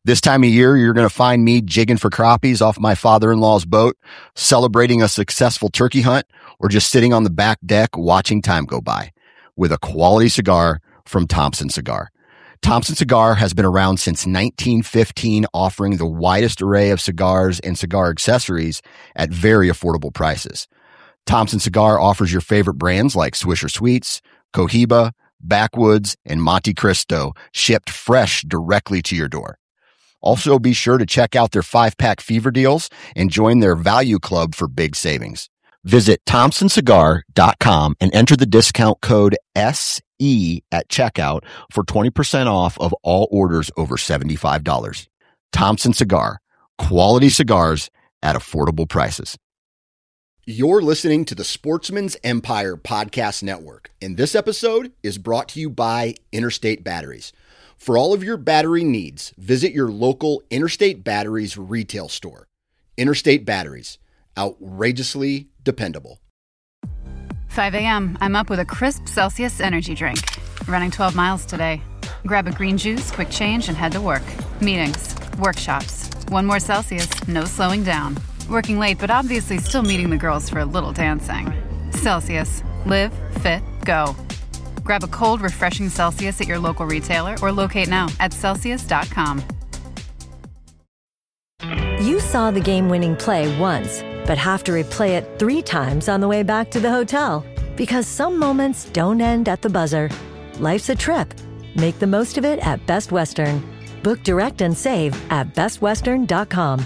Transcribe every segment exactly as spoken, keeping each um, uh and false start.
This time of year, you're going to find me jigging for crappies off my father-in-law's boat, celebrating a successful turkey hunt, or just sitting on the back deck watching time go by with a quality cigar from Thompson Cigar. Thompson Cigar has been around since nineteen fifteen, offering the widest array of cigars and cigar accessories at very affordable prices. Thompson Cigar offers your favorite brands like Swisher Sweets, Cohiba, Backwoods, and Monte Cristo, shipped fresh directly to your door. Also, be sure to check out their five-pack fever deals and join their value club for big savings. Visit thompson cigar dot com and enter the discount code S E at checkout for twenty percent off of all orders over seventy-five dollars. Thompson Cigar, quality cigars at affordable prices. You're listening to the Sportsman's Empire Podcast Network, and this episode is brought to you by Interstate Batteries. For all of your battery needs, visit your local Interstate Batteries retail store. Interstate Batteries, outrageously dependable. five a.m. I'm up with a crisp Celsius energy drink. Running twelve miles today. Grab a green juice, quick change, and head to work. Meetings, workshops. One more Celsius, no slowing down. Working late, but obviously still meeting the girls for a little dancing. Celsius. Live, fit, go. Grab a cold, refreshing Celsius at your local retailer or locate now at Celsius dot com. You saw the game-winning play once, but have to replay it three times on the way back to the hotel. Because some moments don't end at the buzzer. Life's a trip. Make the most of it at Best Western. Book direct and save at best western dot com.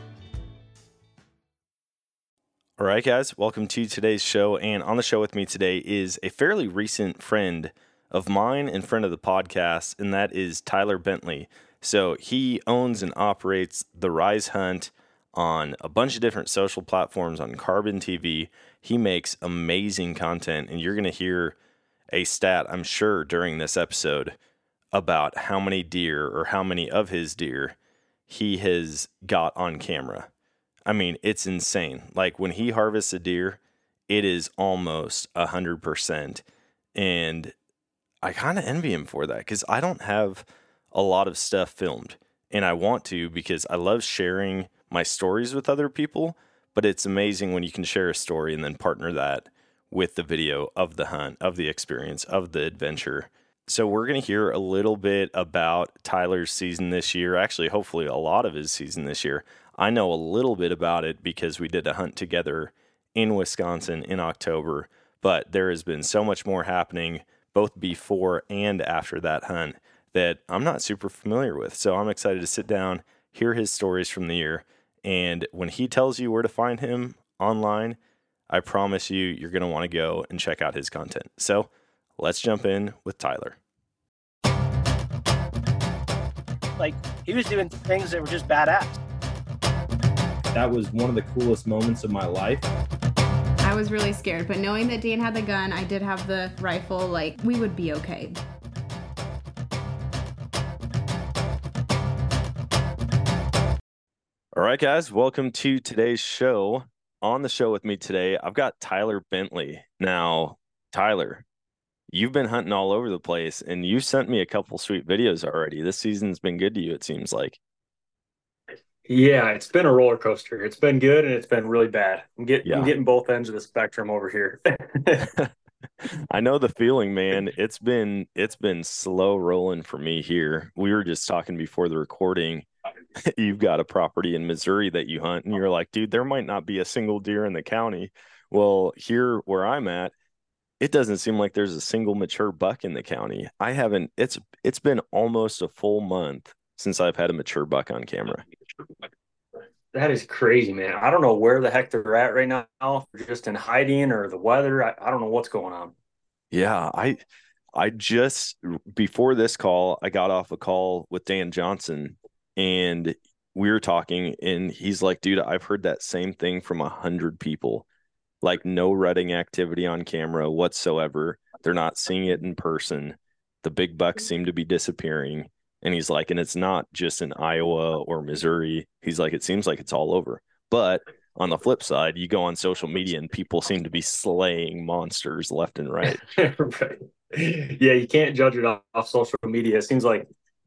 All right, guys, welcome to today's show. And on the show with me today is a fairly recent friend of mine and friend of the podcast, and that is Tyler Bentley. So he owns and operates The Rise Hunt on a bunch of different social platforms on Carbon T V. He makes amazing content, and you're going to hear a stat, I'm sure, during this episode about how many deer or how many of his deer he has got on camera. I mean, it's insane. Like when he harvests a deer, it is almost one hundred percent. And I kind of envy him for that because I don't have a lot of stuff filmed. And I want to because I love sharing my stories with other people. But it's amazing when you can share a story and then partner that with the video of the hunt, of the experience, of the adventure. So we're going to hear a little bit about Tyler's season this year. Actually, hopefully a lot of his season this year. I know a little bit about it because we did a hunt together in Wisconsin in October, but there has been so much more happening both before and after that hunt that I'm not super familiar with. So I'm excited to sit down, hear his stories from the year, and when he tells you where to find him online, I promise you, you're going to want to go and check out his content. So let's jump in with Tyler. Like, he was doing things that were just badass. That was one of the coolest moments of my life. I was really scared, but knowing that Dan had the gun, I did have the rifle, like, we would be okay. All right, guys, welcome to today's show. On the show with me today, I've got Tyler Bentley. Now, Tyler, you've been hunting all over the place, and you sent me a couple sweet videos already. This season's been good to you, it seems like. Yeah, it's been a roller coaster. It's been good and it's been really bad. I'm, get, yeah. I'm getting both ends of the spectrum over here. I know the feeling, man. It's been it's been slow rolling for me here. We were just talking before the recording. You've got a property in Missouri that you hunt, and you're like, dude, there might not be a single deer in the county. Well, here where I'm at, it doesn't seem like there's a single mature buck in the county. I haven't. It's it's been almost a full month since I've had a mature buck on camera. That is crazy, man. I don't know where the heck they're at right now. If they're just in hiding or the weather. I, I don't know what's going on. Yeah, I I just before this call, I got off a call with Dan Johnson, and we were talking, and he's like, dude, I've heard that same thing from a hundred people. Like no rutting activity on camera whatsoever. They're not seeing it in person. The big bucks seem to be disappearing. And he's like, and it's not just in Iowa or Missouri. He's like, it seems like it's all over. But on the flip side, you go on social media and people seem to be slaying monsters left and right. Right. Yeah, you can't judge it off, off social media. It seems like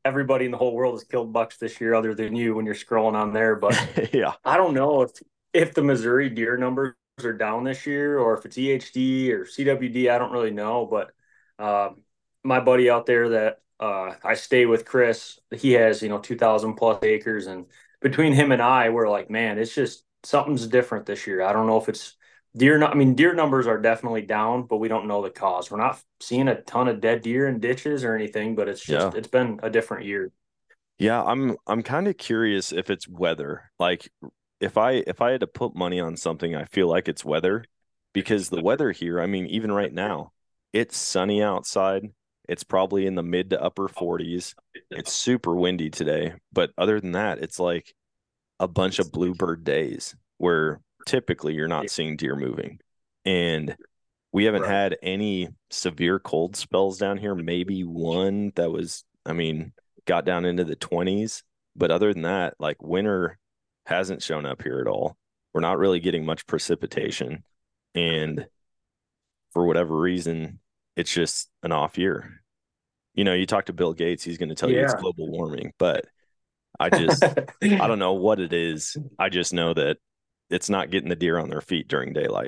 everybody in the whole world has killed bucks this year other than you when you're scrolling on there. But Yeah. I don't know if if the Missouri deer numbers are down this year or if it's E H D or C W D. I don't really know. But um, my buddy out there that uh, I stay with, Chris, he has, you know, two thousand plus acres. And between him and I, we're like, man, it's just something's different this year. I don't know if it's deer. I mean, deer numbers are definitely down, but we don't know the cause. We're not seeing a ton of dead deer in ditches or anything, but it's just, Yeah. it's been a different year. Yeah, I'm I'm kind of curious if it's weather. Like if I if I had to put money on something, I feel like it's weather because the weather here, I mean, even right now, it's sunny outside. It's probably in the mid to upper forties. It's super windy today, but other than that, it's like a bunch of bluebird days where typically you're not seeing deer moving. And we haven't Right. had any severe cold spells down here, maybe one that was, I mean, got down into the twenties. But other than that, like winter hasn't shown up here at all. We're not really getting much precipitation. And for whatever reason, it's just an off year. You know, you talk to Bill Gates, he's going to tell you it's Yeah. global warming, but I just, I don't know what it is. I just know that it's not getting the deer on their feet during daylight.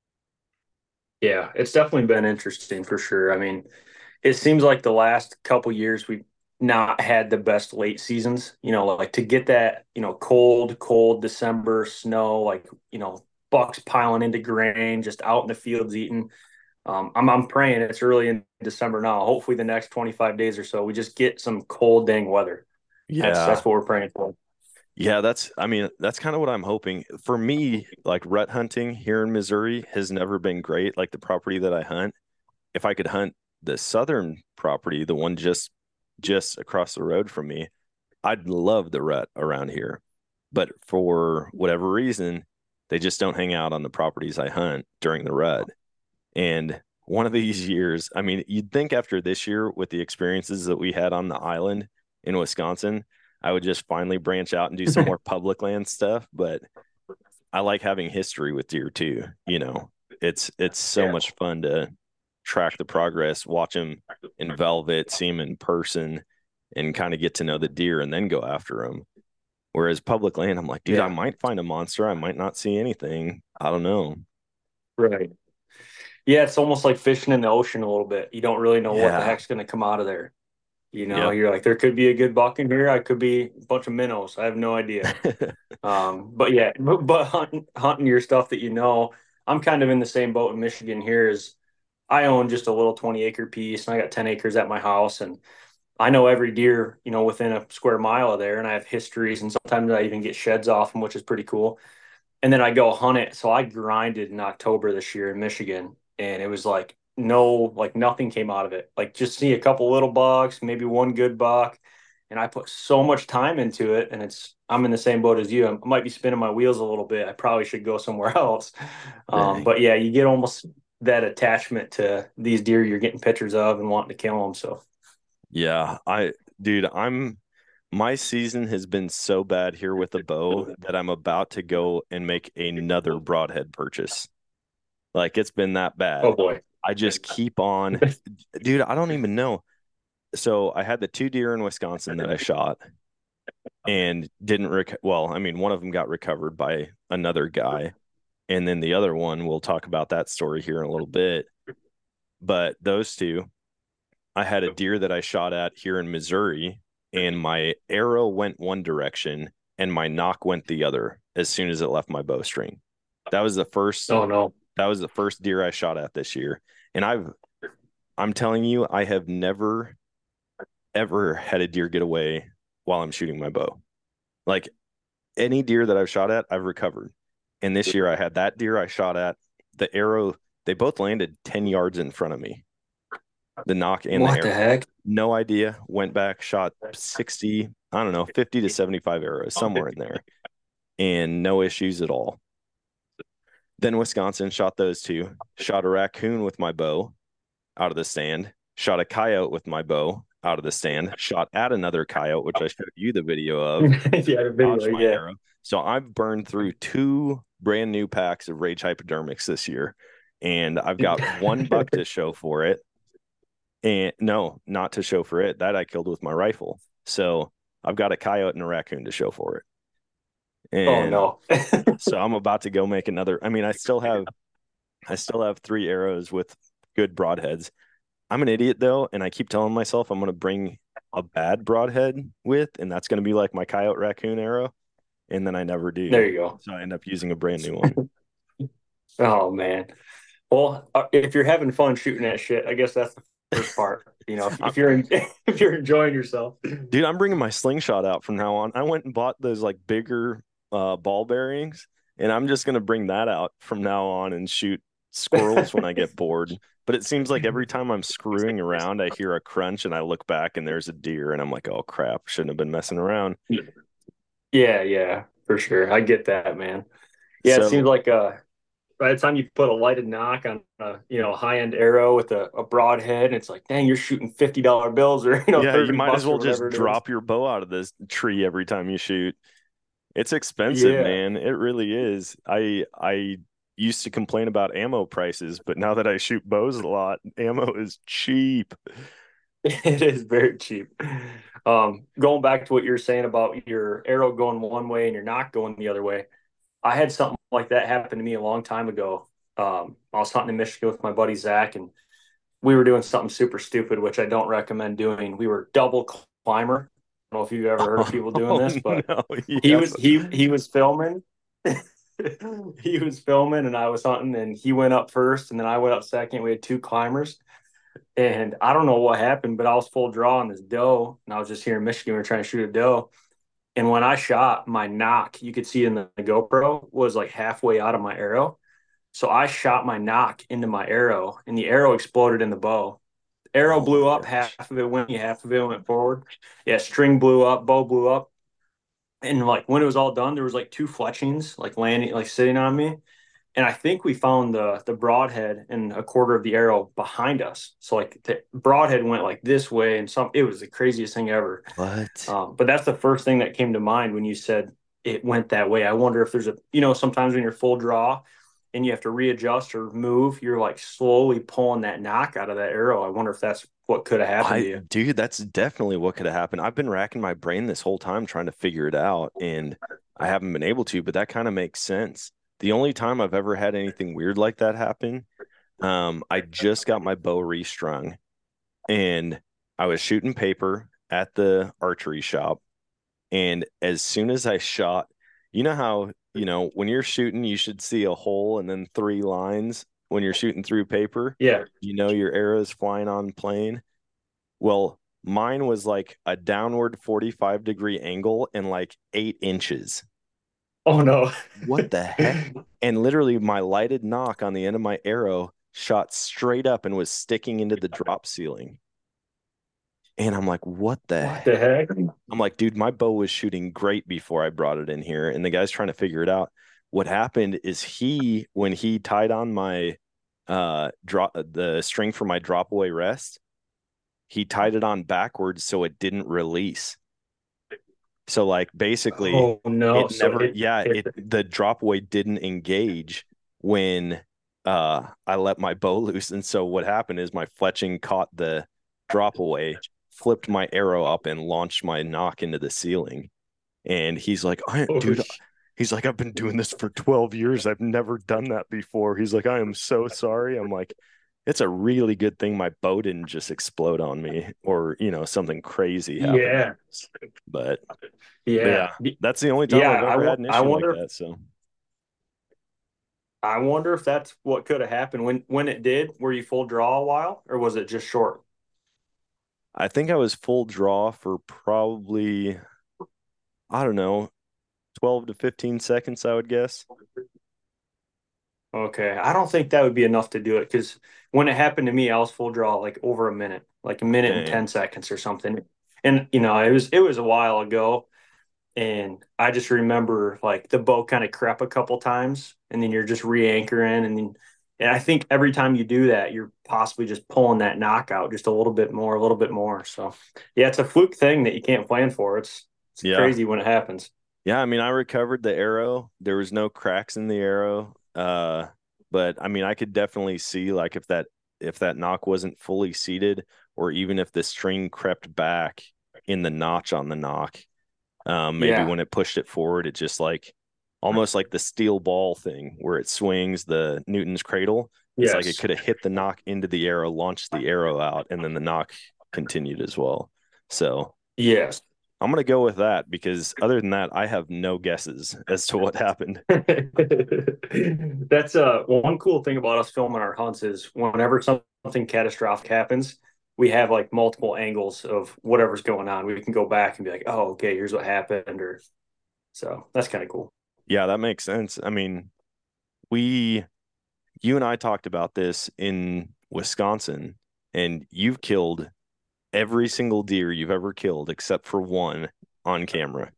Yeah, it's definitely been interesting for sure. I mean, it seems like the last couple years we've not had the best late seasons. You know, like to get that, you know, cold, cold December snow, like, you know, bucks piling into grain, just out in the fields eating. Um, I'm I'm praying it's early in December now. Hopefully, the next twenty-five days or so, we just get some cold dang weather. That's Yeah. that's what we're praying for. Yeah, that's, I mean, that's kind of what I'm hoping. For me, like rut hunting here in Missouri has never been great. Like the property that I hunt, if I could hunt the southern property, the one just just across the road from me, I'd love the rut around here. But for whatever reason, they just don't hang out on the properties I hunt during the rut. And one of these years, I mean, you'd think after this year with the experiences that we had on the island in Wisconsin, I would just finally branch out and do some more public land stuff. But I like having history with deer too. You know, it's it's so Yeah. much fun to track the progress, watch them in velvet, see them in person, and kind of get to know the deer and then go after them. Whereas public land, I'm like, dude, Yeah. I might find a monster. I might not see anything. I don't know. Right. Yeah, it's almost like fishing in the ocean a little bit. You don't really know what the Yeah. heck's going to come out of there. You know, Yep. you're like, there could be a good buck in here. I could be a bunch of minnows. I have no idea. Um, but yeah, but, but hunting, hunting your stuff that you know, I'm kind of in the same boat in Michigan here. Is I own just a little twenty acre piece and I got ten acres at my house, and I know every deer, you know, within a square mile of there, and I have histories, and sometimes I even get sheds off them, which is pretty cool. And then I go hunt it. So I grinded in October this year in Michigan, and it was like no, like nothing came out of it. Like just see a couple little bucks, maybe one good buck. And I put so much time into it, and it's I'm in the same boat as you. I might be spinning my wheels a little bit. I probably should go somewhere else. Um, Dang. but yeah, you get almost that attachment to these deer you're getting pictures of and wanting to kill them. So Yeah, I, dude, I'm, my season has been so bad here with the bow that I'm about to go and make another broadhead purchase. Like it's been that bad. oh boy, I just keep on, dude, I don't even know. So I had the two deer in Wisconsin that I shot and didn't rec- well, I mean, one of them got recovered by another guy. And then the other one, we'll talk about that story here in a little bit. But those two, I had a deer that I shot at here in Missouri, and my arrow went one direction and my nock went the other as soon as it left my bowstring. That was the first oh no, that was the first deer I shot at this year. And I've I'm telling you, I have never ever had a deer get away while I'm shooting my bow. Like any deer that I've shot at, I've recovered. And this year I had that deer I shot at, the arrow, they both landed ten yards in front of me. The nock and what the the arrow. heck? No idea. Went back, shot sixty, I don't know, fifty to seventy-five arrows, somewhere in there. And no issues at all. Then Wisconsin shot those two. Shot a raccoon with my bow out of the stand. Shot a coyote with my bow out of the stand. Shot at another coyote, which I showed you the video of. yeah, the video, Dodged my yeah. arrow. So I've burned through two brand new packs of Rage Hypodermics this year. And I've got one buck to show for it. And no, not to show for it. That I killed with my rifle. So I've got a coyote and a raccoon to show for it. And oh no. so I'm about to go make another. I mean, I still have I still have three arrows with good broadheads. I'm an idiot though, and I keep telling myself I'm going to bring a bad broadhead with, and that's going to be like my coyote raccoon arrow, and then I never do. There you go. So I end up using a brand new one. Oh man. Well, uh, if you're having fun shooting that shit, I guess that's the first part. You know, if, if you're in, if you're enjoying yourself, dude, I'm bringing my slingshot out from now on. I went and bought those like bigger uh, ball bearings, and I'm just gonna bring that out from now on and shoot squirrels when I get bored. But it seems like every time I'm screwing around, I hear a crunch, and I look back, and there's a deer, and I'm like, "Oh crap! Shouldn't have been messing around." Yeah, yeah, for sure. I get that, man. Yeah, so, it seems like uh, by the time you put a lighted knock on a you know high end arrow with a, a broad head, and it's like, dang, you're shooting fifty dollar bills or you know, yeah, you might as well just it drop is. your bow out of this tree every time you shoot. It's expensive, Yeah. man. It really is. I I used to complain about ammo prices, but now that I shoot bows a lot, ammo is cheap. It is very cheap. Um, going back to what you're saying about your arrow going one way and your knock going the other way, I had something like that happen to me a long time ago. Um, I was hunting in Michigan with my buddy Zach, and we were doing something super stupid, which I don't recommend doing. We were double climber. I don't know if you've ever heard of people doing Oh, this, but no, yes. he was he he was filming. He was filming, and I was hunting, and he went up first, and then I went up second. We had two climbers. And I don't know what happened, but I was full draw on this doe, and I was just here in Michigan. We were trying to shoot a doe. And when I shot, my knock, you could see in the, the GoPro, was like halfway out of my arrow. So I shot my knock into my arrow, and the arrow exploded in the bow. The arrow Oh, blew up, gosh. half of it went, half of it went forward. Yeah, string blew up, bow blew up. And like when it was all done, there was like two fletchings like landing, like sitting on me. And I think we found the the broadhead and a quarter of the arrow behind us. So like the broadhead went like this way, and some it was the craziest thing ever. What? Um, but that's the first thing that came to mind when you said it went that way. I wonder if there's a you know sometimes when you're full draw and you have to readjust or move, you're like slowly pulling that knock out of that arrow. I wonder if that's what could have happened I, to you. dude, that's definitely what could have happened. I've been racking my brain this whole time trying to figure it out, and I haven't been able to, but that kind of makes sense. The only time I've ever had anything weird like that happen, um, I just got my bow restrung, and I was shooting paper at the archery shop, and as soon as I shot, you know how, you know, when you're shooting, you should see a hole and then three lines when you're shooting through paper. Yeah. You know your arrow's flying on plane. Well, mine was like a downward forty-five degree angle and like eight inches. Oh no. What the heck? And literally my lighted knock on the end of my arrow shot straight up and was sticking into the drop ceiling. And I'm like, what the, What heck? the heck? I'm like, dude, my bow was shooting great before I brought it in here. And the guy's trying to figure it out. What happened is he, when he tied on my uh drop the string for my drop away rest, he tied it on backwards so it didn't release. So like basically Oh no. it So never it- yeah, it- it the drop away didn't engage when uh I let my bow loose. And so what happened is my fletching caught the drop away, flipped my arrow up and launched my knock into the ceiling. And he's like, I, Oh, dude, sh- he's like, I've been doing this for twelve years. I've never done that before. He's like, I am so sorry. I'm like, it's a really good thing my bow didn't just explode on me or, you know, something crazy happened. yeah. But, but Yeah. yeah, that's the only time Yeah, I've I ever wa- had an I issue wonder like if- that. So I wonder if that's what could have happened when when it did. Were you full draw a while, or was it just short? I think I was full draw for probably, I don't know, twelve to fifteen seconds, I would guess. Okay, I don't think that would be enough to do it because when it happened to me, I was full draw like over a minute, like a minute and Dang. ten seconds or something. And you know, it was it was a while ago, and I just remember like the boat kind of crept a couple times, and then you're just re-anchoring, and then and I think every time you do that, you're possibly just pulling that knockout just a little bit more, a little bit more. So yeah, it's a fluke thing that you can't plan for. It's it's Yeah. crazy when it happens. Yeah, I mean, I recovered the arrow. There was no cracks in the arrow. Uh, but I mean, I could definitely see like if that if that knock wasn't fully seated, or even if the string crept back, in the notch on the knock. Um, maybe Yeah. when it pushed it forward, it just like almost like the steel ball thing where it swings the Newton's cradle. It's like it Yes. could have hit the knock into the arrow, launched the arrow out, and then the knock continued as well. So Yes. I'm going to go with that because other than that, I have no guesses as to what happened. That's uh one cool thing about us filming our hunts is whenever something catastrophic happens, we have like multiple angles of whatever's going on. We can go back and be like, oh, okay, here's what happened. Or so that's kind of cool. Yeah, that makes sense. I mean, we, you and I talked about this in Wisconsin, and you've killed every single deer you've ever killed except for one on camera.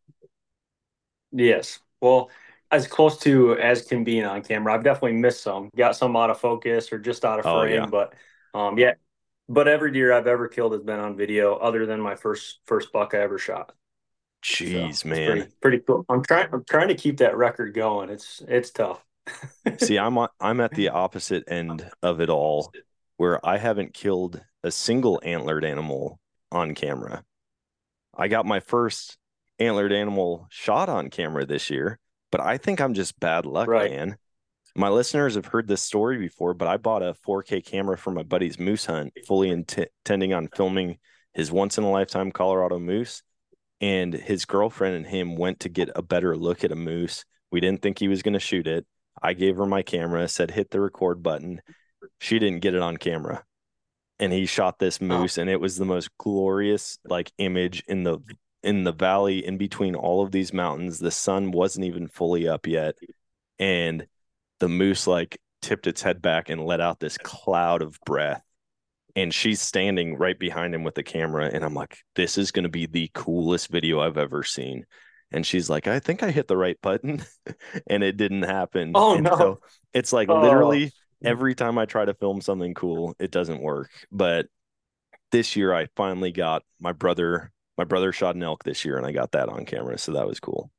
Yes. Well, as close to as can be on camera. I've definitely missed some, got some out of focus or just out of Oh, frame. yeah. But um, yeah, but every deer I've ever killed has been on video, other than my first first buck I ever shot. Jeez, So, man. Pretty, pretty cool. I'm trying. I'm trying to keep that record going. It's it's tough. See, I'm on, I'm at the opposite end of it all, where I haven't killed a single antlered animal on camera. I got my first antlered animal shot on camera this year, but I think I'm just bad luck, Right. man. My listeners have heard this story before, but I bought a four K camera for my buddy's moose hunt, fully int- intending on filming his once in a lifetime Colorado moose. And his girlfriend and him went to get a better look at a moose. We didn't think he was going to shoot it. I gave her my camera, said hit the record button. She didn't get it on camera. And he shot this moose, oh. and it was the most glorious like image in the in the valley in between all of these mountains. The sun wasn't even fully up yet. And the moose like tipped its head back and let out this cloud of breath. And she's standing right behind him with the camera. And I'm like, this is going to be the coolest video I've ever seen. And she's like, I think I hit the right button. And it didn't happen. Oh, and no. So it's like oh. literally every time I try to film something cool, it doesn't work. But this year I finally got my brother, my brother shot an elk this year, and I got that on camera. So that was cool.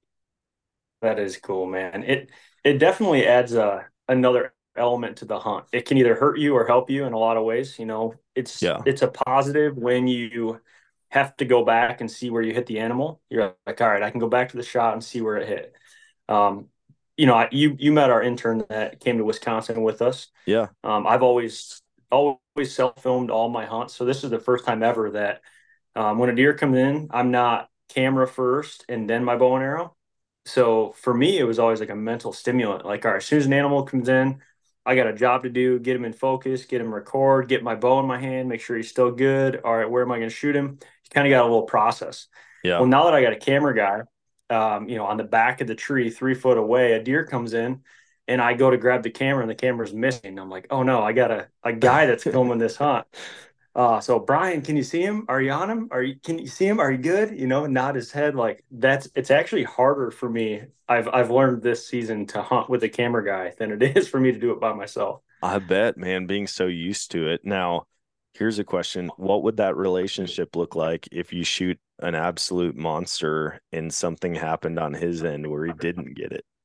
That is cool, man. It, it definitely adds a, another element to the hunt. It can either hurt you or help you in a lot of ways. You know, it's yeah. it's a positive when you have to go back and see where you hit the animal. You're like, all right, I can go back to the shot and see where it hit. Um, you know, you you met our intern that came to Wisconsin with us. Yeah. Um, I've always always self-filmed all my hunts, so this is the first time ever that um, when a deer comes in, I'm not camera first and then my bow and arrow. So for me, it was always like a mental stimulant. Like, all right, as soon as an animal comes in, I got a job to do, get him in focus, get him record, get my bow in my hand, make sure he's still good. All right, where am I going to shoot him? You kind of got a little process. Yeah. Well, now that I got a camera guy, um, you know, on the back of the tree, three foot away, a deer comes in and I go to grab the camera and the camera's missing. I'm like, oh no, I got a, a guy that's filming this hunt. Uh, so Brian, can you see him? Are you on him? Are you, can you see him? Are you good? You know, nod his head. Like that's, it's actually harder for me. I've, I've learned this season to hunt with a camera guy than it is for me to do it by myself. I bet, man, being so used to it. Now, here's a question. What would that relationship look like if you shoot an absolute monster and something happened on his end where he didn't get it?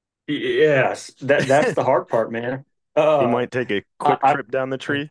Yes. That, that's the hard part, man. Uh, he might take a quick I, trip down the tree.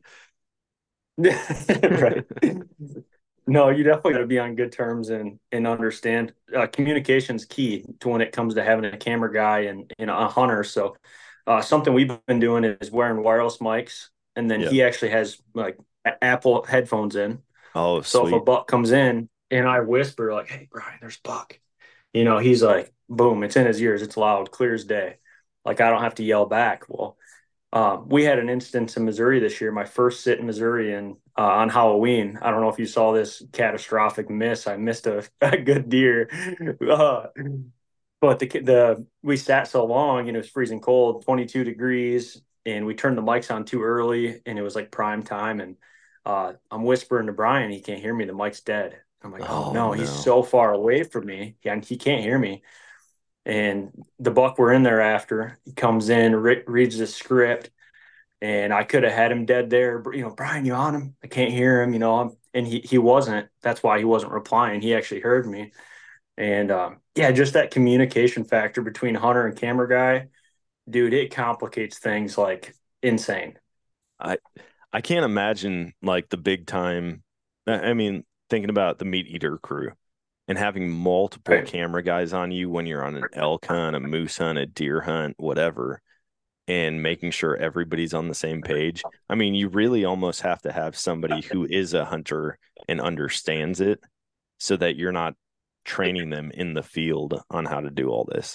Right. No, you definitely got to be on good terms and and understand uh, communication's key to when it comes to having a camera guy and, and a hunter. So uh, something we've been doing is wearing wireless mics, and then Yep. he actually has like a- Apple headphones in. Oh, So sweet. if a buck comes in and I whisper like, "Hey, Brian, there's buck," you know, he's like, boom, it's in his ears. It's loud, clear as day. Like I don't have to yell back. Well, Um, we had an instance in Missouri this year, my first sit in Missouri, and uh, on Halloween. I don't know if you saw this catastrophic miss. I missed a, a good deer, uh, but the the we sat so long, and it was freezing cold, twenty-two degrees, and we turned the mics on too early, and it was like prime time. And uh, I'm whispering to Brian, he can't hear me. The mic's dead. I'm like, oh, Oh, no, no. he's so far away from me, yeah, and he can't hear me. And the buck we're in there after, he comes in, re- reads the script, and I could have had him dead there. You know, Brian, you on him? I can't hear him, you know, and he, he wasn't. That's why he wasn't replying. He actually heard me. And um, yeah, just that communication factor between hunter and camera guy, dude, it complicates things like insane. I I can't imagine like the big time. I I mean, thinking about the meat eater crew and having multiple Right. camera guys on you when you're on an elk hunt, a moose hunt, a deer hunt, whatever, and making sure everybody's on the same page. I mean, you really almost have to have somebody who is a hunter and understands it so that you're not training them in the field on how to do all this.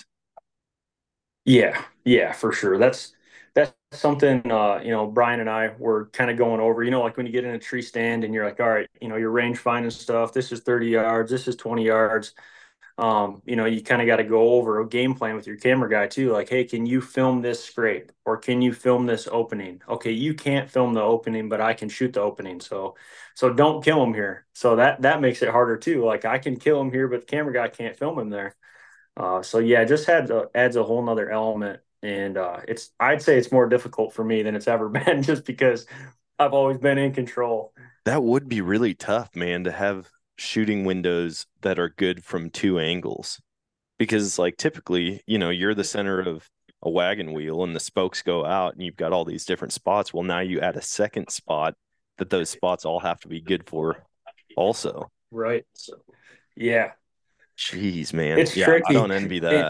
Yeah, yeah, for sure. That's that's something uh, you know, Brian and I were kind of going over, you know, like when you get in a tree stand and you're like, all right, you know, your range finding stuff, this is thirty yards, this is twenty yards. Um, you know, you kind of got to go over a game plan with your camera guy too. Like, hey, can you film this scrape or can you film this opening? Okay, you can't film the opening, but I can shoot the opening. So, so don't kill him here. So that that makes it harder too. Like I can kill him here, but the camera guy can't film him there. Uh, so yeah, it just had uh, adds a whole nother element, and uh, it's I'd say it's more difficult for me than it's ever been, just because I've always been in control. That would be really tough, man, to have shooting windows that are good from two angles. Because like typically, you know, you're the center of a wagon wheel and the spokes go out and you've got all these different spots. Well, now you add a second spot that those spots all have to be good for also. Right. So yeah, Jeez, man. it's Yeah, I tricky. don't envy that.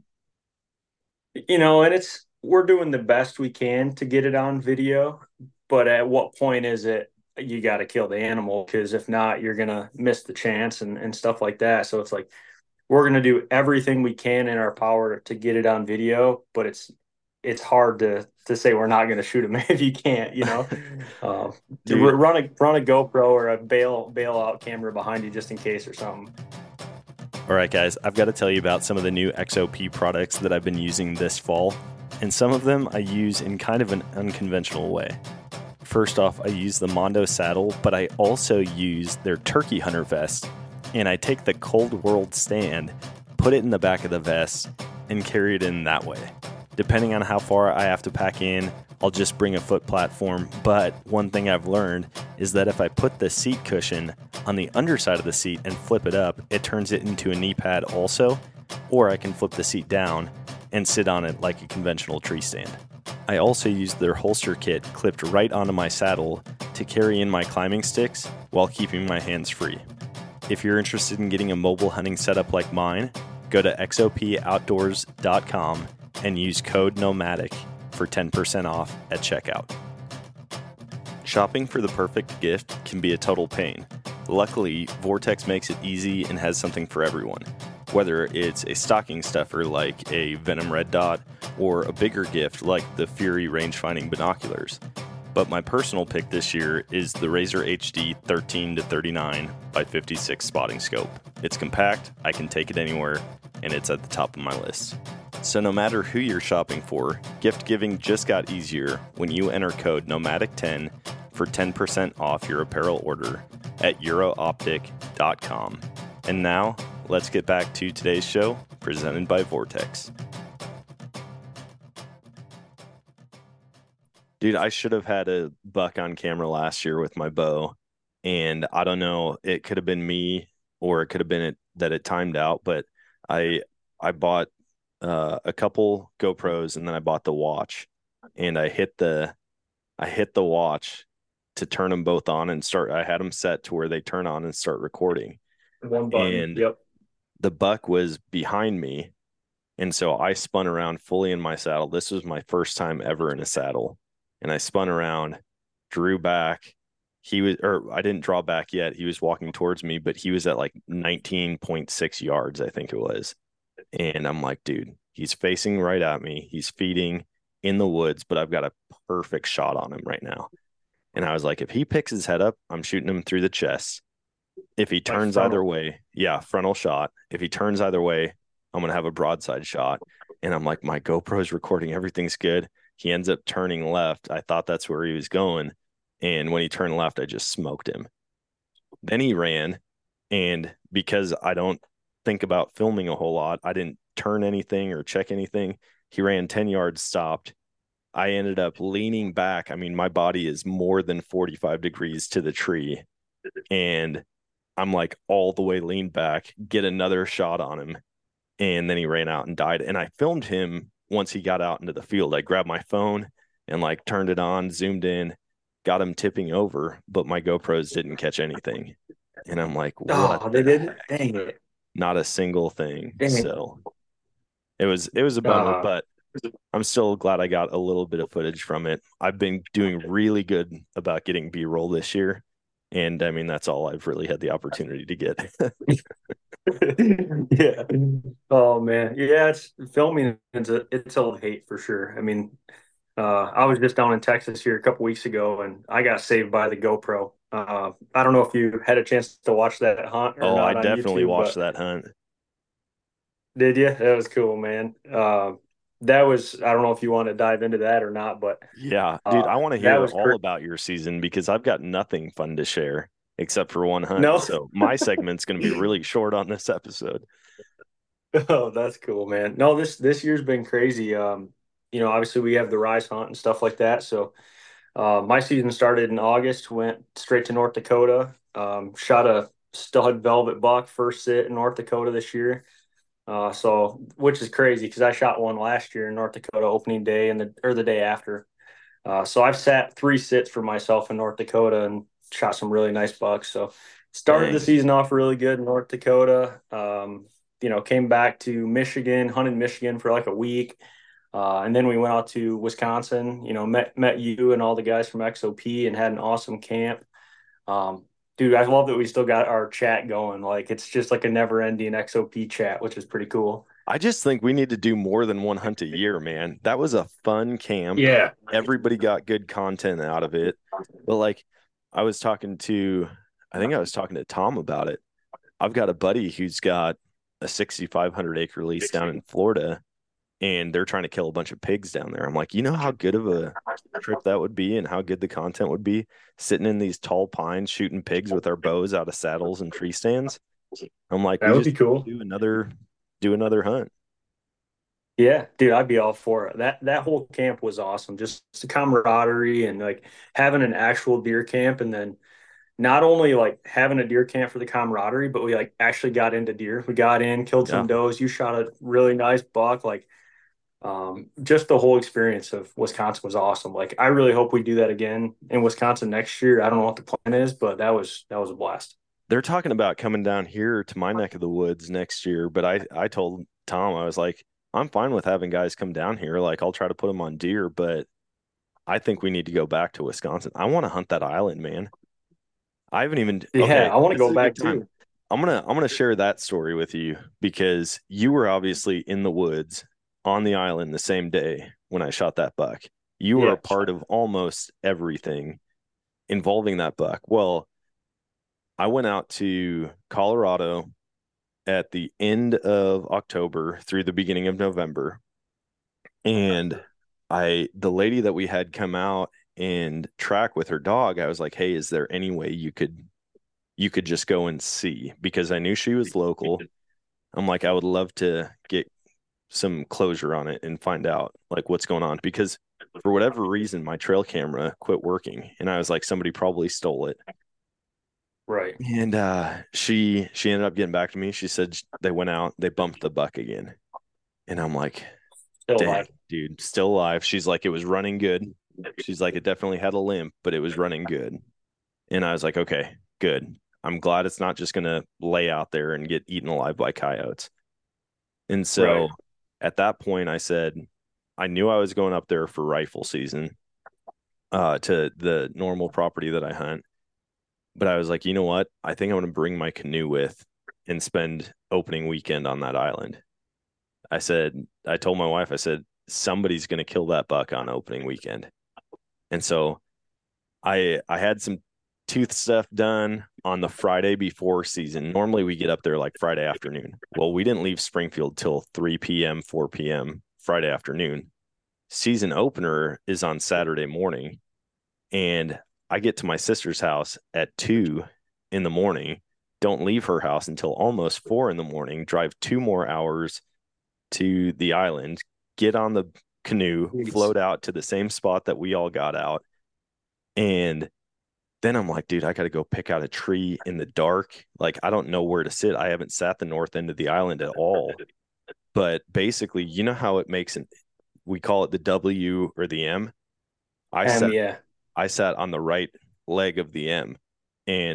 It, you know, and it's we're doing the best we can to get it on video, but at what point is it you got to kill the animal? Because if not, you're gonna miss the chance and and stuff like that. So it's like we're going to do everything we can in our power to get it on video, but it's it's hard to to say we're not going to shoot them if you can't, you know. Uh, Dude. run a run a GoPro or a bail bail out camera behind you just in case or something. All right, guys, I've got to tell you about some of the new X O P products that I've been using this fall, and some of them I use in kind of an unconventional way. First off, I use the Mondo saddle, but I also use their turkey hunter vest. And I take the Cold World stand, put it in the back of the vest, and carry it in that way. Depending on how far I have to pack in, I'll just bring a foot platform. But one thing I've learned is that if I put the seat cushion on the underside of the seat and flip it up, it turns it into a knee pad also. Or I can flip the seat down and sit on it like a conventional tree stand. I also use their holster kit clipped right onto my saddle to carry in my climbing sticks while keeping my hands free. If you're interested in getting a mobile hunting setup like mine, go to x o p outdoors dot com and use code NOMADIC for ten percent off at checkout. Shopping for the perfect gift can be a total pain. Luckily, Vortex makes it easy and has something for everyone. Whether it's a stocking stuffer like a Venom Red Dot or a bigger gift like the Fury range-finding binoculars. But my personal pick this year is the Razor H D thirteen to thirty-nine by fifty-six spotting scope. It's compact, I can take it anywhere, and it's at the top of my list. So no matter who you're shopping for, gift giving just got easier when you enter code nomadic ten for ten percent off your apparel order at euro optic dot com. And now, let's get back to today's show, presented by Vortex. Dude, I should have had a buck on camera last year with my bow, and I don't know, it could have been me or it could have been it, that it timed out, but I I bought uh, a couple GoPros and then I bought the watch, and I hit the I hit the watch to turn them both on and start. I had them set to where they turn on and start recording. One button. And yep. The buck was behind me, and so I spun around fully in my saddle. This was my first time ever in a saddle. And I spun around, drew back. He was, or I didn't draw back yet. He was walking towards me, but he was at like nineteen point six yards, I think it was. And I'm like, dude, he's facing right at me. He's feeding in the woods, but I've got a perfect shot on him right now. And I was like, if he picks his head up, I'm shooting him through the chest. If he turns either way, yeah, frontal shot. If he turns either way, I'm going to have a broadside shot. And I'm like, my GoPro's recording. Everything's good. He ends up turning left. I thought that's where he was going. And when he turned left, I just smoked him. Then he ran. And because I don't think about filming a whole lot, I didn't turn anything or check anything. He ran ten yards, stopped. I ended up leaning back. I mean, my body is more than forty-five degrees to the tree. And I'm like all the way leaned back, get another shot on him. And then he ran out and died. And I filmed him once he got out into the field. I grabbed my phone and like turned it on, zoomed in, got him tipping over, but my GoPros didn't catch anything. And I'm like, what? Oh, they didn't? Dang it. Not a single thing. Dang it. So it was it was a bummer, Uh, but I'm still glad I got a little bit of footage from it. I've been doing really good about getting B-roll this year. And I mean, that's all I've really had the opportunity to get. yeah. Oh man. Yeah, it's filming it's a it's a hate for sure. I mean, uh I was just down in Texas here a couple weeks ago and I got saved by the GoPro. Uh I don't know if you had a chance to watch that hunt or Oh, I not on definitely YouTube, watched but that hunt. did you? That was cool, man. Uh, that was I don't know if you want to dive into that or not, but Yeah, dude, I uh want to that hear was all cr- about your season because I've got nothing fun to share except for one hunt. no. So my segment's going to be really short on this episode. Oh, that's cool, man. No, this this year's been crazy. Um, you know, obviously we have the rise hunt and stuff like that. So uh, my season started in August, went straight to North Dakota, um, shot a stud velvet buck first sit in North Dakota this year. Uh, so which is crazy because I shot one last year in North Dakota opening day and the or the day after. Uh, so I've sat three sits for myself in North Dakota and shot some really nice bucks. So started the Dang. season off really good in North Dakota. Um, you know, came back to Michigan, hunted Michigan for like a week. Uh, and then we went out to Wisconsin, you know, met, met you and all the guys from X O P and had an awesome camp. Um, dude, I love that we still got our chat going. Like it's just like a never ending X O P chat, which is pretty cool. I just think we need to do more than one hunt a year, man. That was a fun camp. Yeah. Everybody got good content out of it. But like I was talking to, I think I was talking to Tom about it. I've got a buddy who's got a sixty-five hundred acre lease down in Florida and they're trying to kill a bunch of pigs down there. I'm like, you know how good of a trip that would be and how good the content would be sitting in these tall pines shooting pigs with our bows out of saddles and tree stands. I'm like, That we would just be cool. do another do another hunt. Yeah, dude, I'd be all for it. That that whole camp was awesome. Just the camaraderie and like having an actual deer camp and then not only like having a deer camp for the camaraderie, but we like actually got into deer. We got in, killed some Yeah. does. You shot a really nice buck. Like um just the whole experience of Wisconsin was awesome. Like I really hope we do that again in Wisconsin next year. I don't know what the plan is, but that was that was a blast. They're talking about coming down here to my neck of the woods next year, but I I told Tom, I was like, I'm fine with having guys come down here. Like I'll try to put them on deer, but I think we need to go back to Wisconsin. I want to hunt that island, man. I haven't even Yeah, okay, I want to this go is a back good time. too. I'm gonna I'm gonna share that story with you because you were obviously in the woods on the island the same day when I shot that buck. You were Yeah. a part of almost everything involving that buck. Well, I went out to Colorado at the end of October through the beginning of November. And I, the lady that we had come out and track with her dog, I was like, hey, is there any way you could, you could just go and see? Because I knew she was local. I'm like, I would love to get some closure on it and find out like what's going on. Because for whatever reason, my trail camera quit working. And I was like, somebody probably stole it. Right. And uh, she she ended up getting back to me. She said they went out, they bumped the buck again. And I'm like, Still dang, alive. dude, still alive. She's like, it was running good. She's like, it definitely had a limp, but it was running good. And I was like, okay, good. I'm glad it's not just going to lay out there and get eaten alive by coyotes. And so Right. at that point, I said, I knew I was going up there for rifle season uh, to the normal property that I hunt. But I was like, you know what? I think I'm going to bring my canoe with and spend opening weekend on that island. I said, I told my wife, I said, somebody's going to kill that buck on opening weekend. And so I I had some tooth stuff done on the Friday before season. Normally we get up there like Friday afternoon. Well, we didn't leave Springfield till three p.m., four p.m. Friday afternoon. Season opener is on Saturday morning. And I get to my sister's house at two in the morning, don't leave her house until almost four in the morning, drive two more hours to the island, get on the canoe, Jeez. float out to the same spot that we all got out. And then I'm like, dude, I got to go pick out a tree in the dark. Like, I don't know where to sit. I haven't sat the north end of the island at all. But basically, you know how it makes an, we call it the W or the M. I Um, sat yeah. I sat on the right leg of the M, and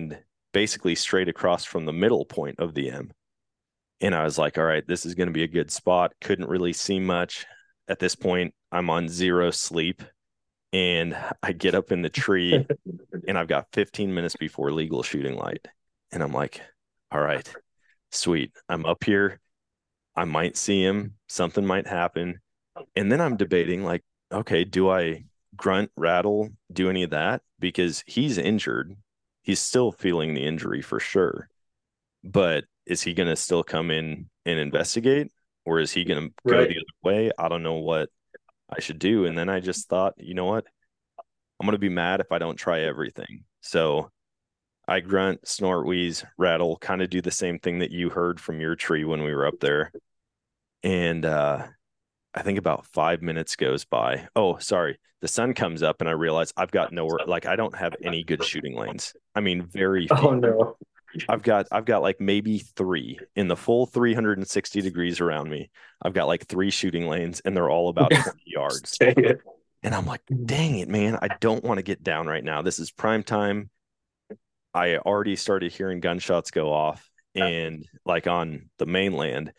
basically straight across from the middle point of the M. And I was like, all right, this is going to be a good spot. Couldn't really see much. At this point, I'm on zero sleep. And I get up in the tree and I've got fifteen minutes before legal shooting light. And I'm like, all right, sweet. I'm up here. I might see him. Something might happen. And then I'm debating, like, okay, do I grunt, rattle, do any of that? Because he's injured. He's still feeling the injury for sure. But is he going to still come in and investigate? Or is he going to go Right. the other way? I don't know what I should do. And then I just thought, you know what? I'm going to be mad if I don't try everything. So I grunt, snort, wheeze, rattle, kind of do the same thing that you heard from your tree when we were up there. And uh, I think about five minutes goes by. Oh, sorry. The sun comes up and I realize I've got nowhere, like I don't have any good shooting lanes. I mean, very few. Oh no. I've got I've got like maybe three in the full three hundred sixty degrees around me. I've got like three shooting lanes and they're all about twenty yards. Dang it. And I'm like, dang it, man. I don't want to get down right now. This is prime time. I already started hearing gunshots go off and like on the mainland.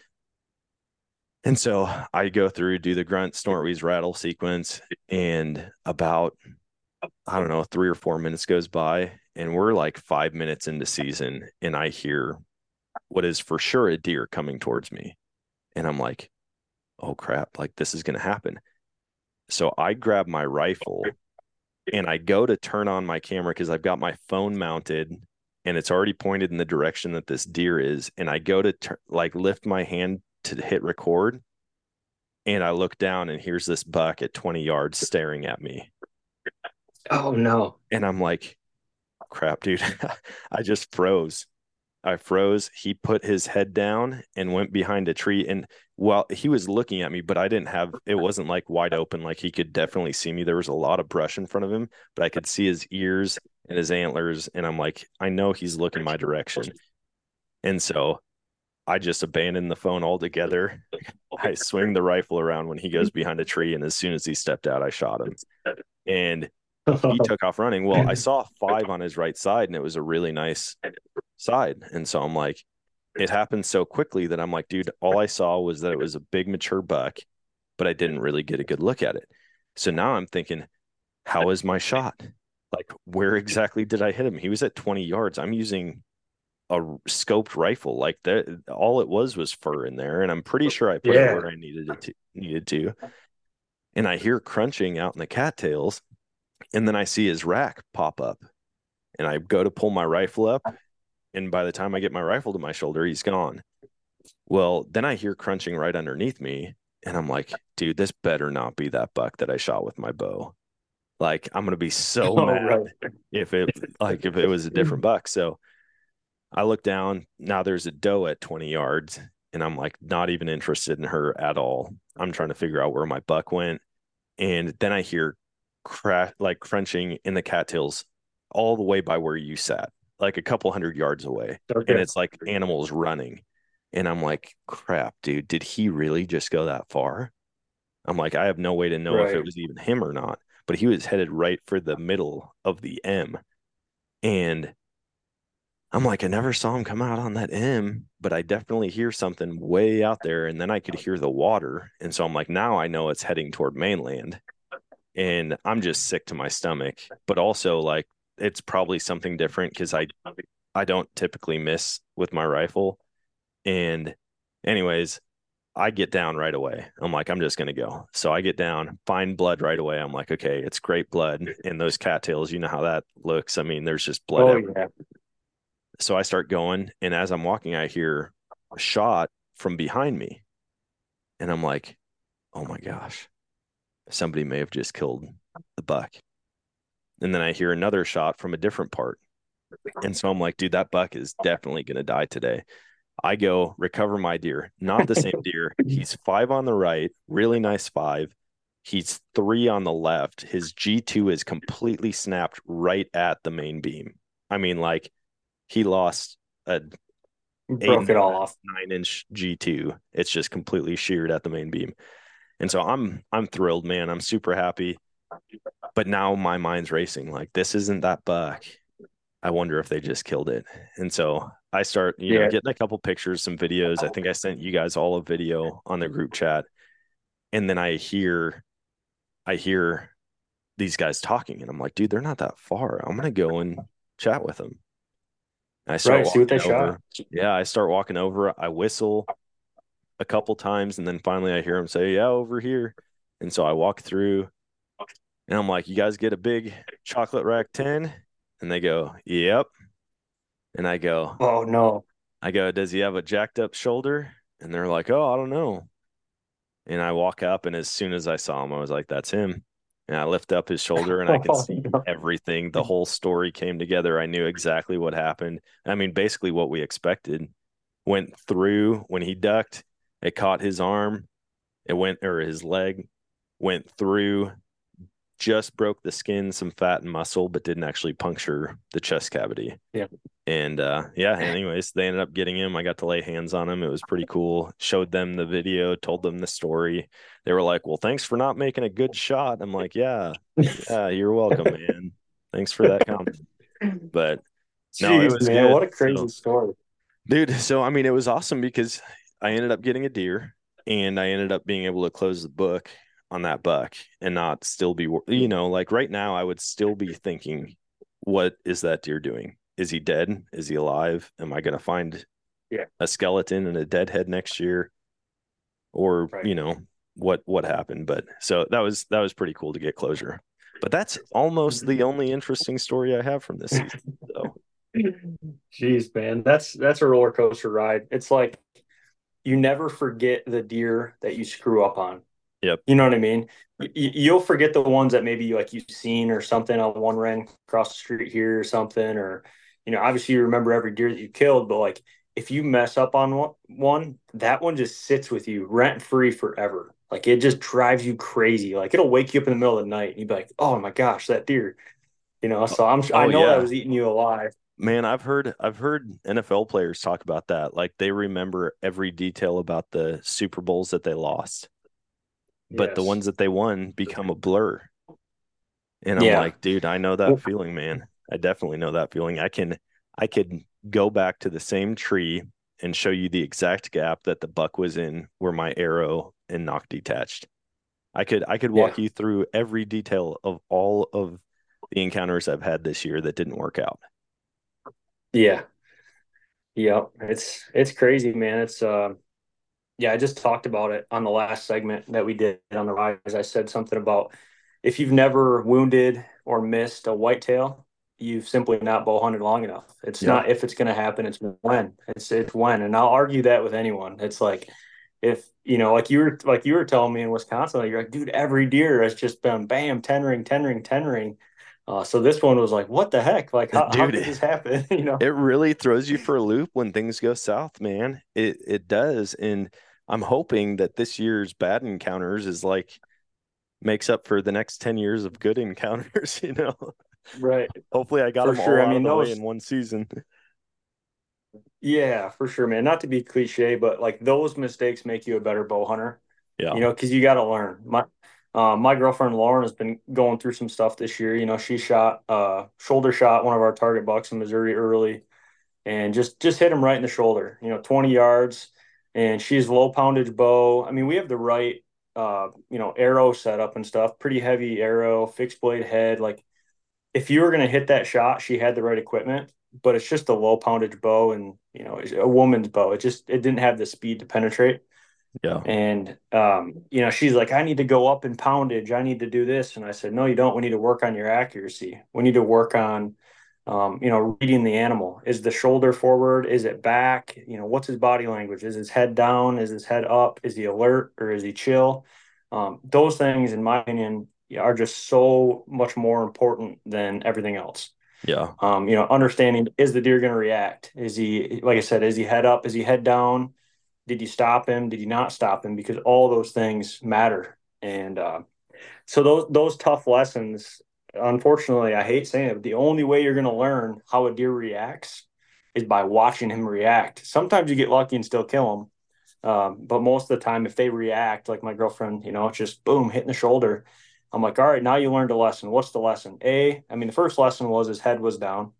And so I go through, do the grunt, snort, wheeze, rattle sequence. And about, I don't know, three or four minutes goes by. And we're like five minutes into season. And I hear what is for sure a deer coming towards me. And I'm like, oh, crap, like this is going to happen. So I grab my rifle and I go to turn on my camera because I've got my phone mounted and it's already pointed in the direction that this deer is. And I go to tur- like lift my hand to hit record. And I look down and here's this buck at twenty yards staring at me. Oh no. And I'm like, crap, dude. I just froze. I froze. He put his head down and went behind a tree. And well, he was looking at me, but I didn't have, it wasn't like wide open. Like he could definitely see me. There was a lot of brush in front of him, but I could see his ears and his antlers. And I'm like, I know he's looking my direction. And so I just abandoned the phone altogether. I swing the rifle around when he goes behind a tree. And as soon as he stepped out, I shot him. And he took off running. Well, I saw five on his right side and it was a really nice side. And so I'm like, it happened so quickly that I'm like, dude, all I saw was that it was a big mature buck, but I didn't really get a good look at it. So now I'm thinking, how is my shot? Like, where exactly did I hit him? He was at twenty yards. I'm using a scoped rifle. Like that, all it was was fur in there. And I'm pretty sure I put Yeah. it where I needed it to, needed to. And I hear crunching out in the cattails. And then I see his rack pop up and I go to pull my rifle up. And by the time I get my rifle to my shoulder, he's gone. Well, then I hear crunching right underneath me. And I'm like, dude, this better not be that buck that I shot with my bow. Like, I'm going to be so Oh, mad right. if it, like, if it was a different buck. So I look down. Now there's a doe at twenty yards. And I'm like, not even interested in her at all. I'm trying to figure out where my buck went. And then I hear crash, like crunching in the cattails all the way by where you sat, like a couple hundred yards away. Okay. And it's like animals running. And I'm like, crap, dude, did he really just go that far? I'm like, I have no way to know if Right. it was even him or not, but he was headed right for the middle of the M. And I'm like, I never saw him come out on that M, but I definitely hear something way out there. And then I could hear the water. And so I'm like, now I know it's heading toward mainland. And I'm just sick to my stomach, but also like, it's probably something different because I, I don't typically miss with my rifle. And anyways, I get down right away. I'm like, I'm just going to go. So I get down, find blood right away. I'm like, okay, it's great blood. And those cattails, you know how that looks. I mean, there's just blood Oh everywhere. yeah. So I start going. And as I'm walking, I hear a shot from behind me. And I'm like, oh my gosh, somebody may have just killed the buck. And then I hear another shot from a different part. And so I'm like, dude, that buck is definitely going to die today. I go recover my deer, not the same deer. He's five on the right, really nice five. He's three on the left. His G two is completely snapped right at the main beam. I mean, like he lost a Broke it all off. nine inch G two. It's just completely sheared at the main beam. And so I'm, I'm thrilled, man. I'm super happy. But now my mind's racing. Like, this isn't that buck. I wonder if they just killed it. And so I start, you know, Yeah. getting a couple pictures, some videos. I think I sent you guys all a video on the group chat. And then I hear, I hear these guys talking, and I'm like, dude, they're not that far. I'm going to go and chat with them. And I start Right. See what they walking over. shot. Yeah. I start walking over. I whistle a couple times, and then finally I hear him say, yeah, over here. And so I walk through, and I'm like, you guys get a big chocolate rack ten? And they go, yep. And I go, Oh no. I go, does he have a jacked up shoulder? And they're like, oh, I don't know. And I walk up, and as soon as I saw him, I was like, that's him. And I lift up his shoulder, and I can Oh, see no. everything. The whole story came together. I knew exactly what happened. I mean, basically what we expected. Went through when he ducked, it caught his arm, it went, or his leg, went through, just broke the skin, some fat and muscle, but didn't actually puncture the chest cavity. Yeah. And uh, yeah, anyways, they ended up getting him. I got to lay hands on him. It was pretty cool. Showed them the video, told them the story. They were like, well, thanks for not making a good shot. I'm like, yeah, yeah, you're welcome, man. Thanks for that compliment. But no, Jeez, it was man, good. what a crazy So, story. dude, so I mean, it was awesome because I ended up getting a deer, and I ended up being able to close the book on that buck and not still be, you know, like right now I would still be thinking, what is that deer doing? Is he dead? Is he alive? Am I going to find Yeah. a skeleton and a dead head next year? Or, Right. you know, what, what happened? But so that was, that was pretty cool to get closure. But that's almost the only interesting story I have from this season. So, Jeez, man, that's that's a roller coaster ride. It's like you never forget the deer that you screw up on. yep. You know what I mean? Y- You'll forget the ones that maybe like you've seen or something on one ran across the street here or something, or you know, obviously you remember every deer that you killed, but like if you mess up on one, one that one just sits with you rent free forever. Like it just drives you crazy. Like it'll wake you up in the middle of the night and you'd be like, "Oh my gosh, that deer!" You know. So I'm I Oh, know yeah. that was eating you alive. Man, I've heard I've heard N F L players talk about that. Like they remember every detail about the Super Bowls that they lost, but the Yes. ones that they won become a blur. And I'm Yeah. like, dude, I know that feeling, man. I definitely know that feeling. I can I could go back to the same tree and show you the exact gap that the buck was in where my arrow and knock detached. I could I could walk Yeah. you through every detail of all of the encounters I've had this year that didn't work out. Yeah. Yep. It's it's crazy, man. It's uh yeah, I just talked about it on the last segment that we did on the rise. I said something about if you've never wounded or missed a whitetail, you've simply not bow hunted long enough. It's Yeah. not if it's gonna happen, it's when. It's it's when. And I'll argue that with anyone. It's like if you know, like you were like you were telling me in Wisconsin, like, you're like, dude, every deer has just been bam, ten ring, ten ring, ten ring. Uh, so this one was like, what the heck? Like, how, how Dude, did this happen? You know? It really throws you for a loop when things go south, man. It it does. And I'm hoping that this year's bad encounters is like makes up for the next ten years of good encounters, you know. Right. Hopefully I got For them sure. all I out mean, of the way those, in one season. yeah, for sure, man. Not to be cliche, but like those mistakes make you a better bow hunter, Yeah. you know, because you got to learn. My, uh, my girlfriend Lauren has been going through some stuff this year. You know, she shot, uh, shoulder shot one of our target bucks in Missouri early, and just just hit him right in the shoulder. You know, twenty yards, and she's low poundage bow. I mean, we have the right, uh, you know, arrow setup and stuff. Pretty heavy arrow, fixed blade head. Like, if you were gonna hit that shot, she had the right equipment. But it's just a low poundage bow, and you know, a woman's bow. It just it didn't have the speed to penetrate. Yeah. And, um, you know, she's like, I need to go up in poundage. I need to do this. And I said, no, you don't. We need to work on your accuracy. We need to work on, um, you know, reading the animal. Is the shoulder forward? Is it back? You know, what's his body language? Is his head down? Is his head up? Is he alert or is he chill? Um, those things, in my opinion, are just so much more important than everything else. Yeah. Um, you know, understanding, is the deer going to react? Is he, like I said, is he head up? Is he head down? Did you stop him? Did you not stop him? Because all those things matter. And uh, so those those tough lessons, unfortunately, I hate saying it, but the only way you're going to learn how a deer reacts is by watching him react. Sometimes you get lucky and still kill him. Um, but most of the time, if they react, like my girlfriend, you know, it's just boom, hitting the shoulder. I'm like, all right, now you learned a lesson. What's the lesson? A, I mean, the first lesson was his head was down.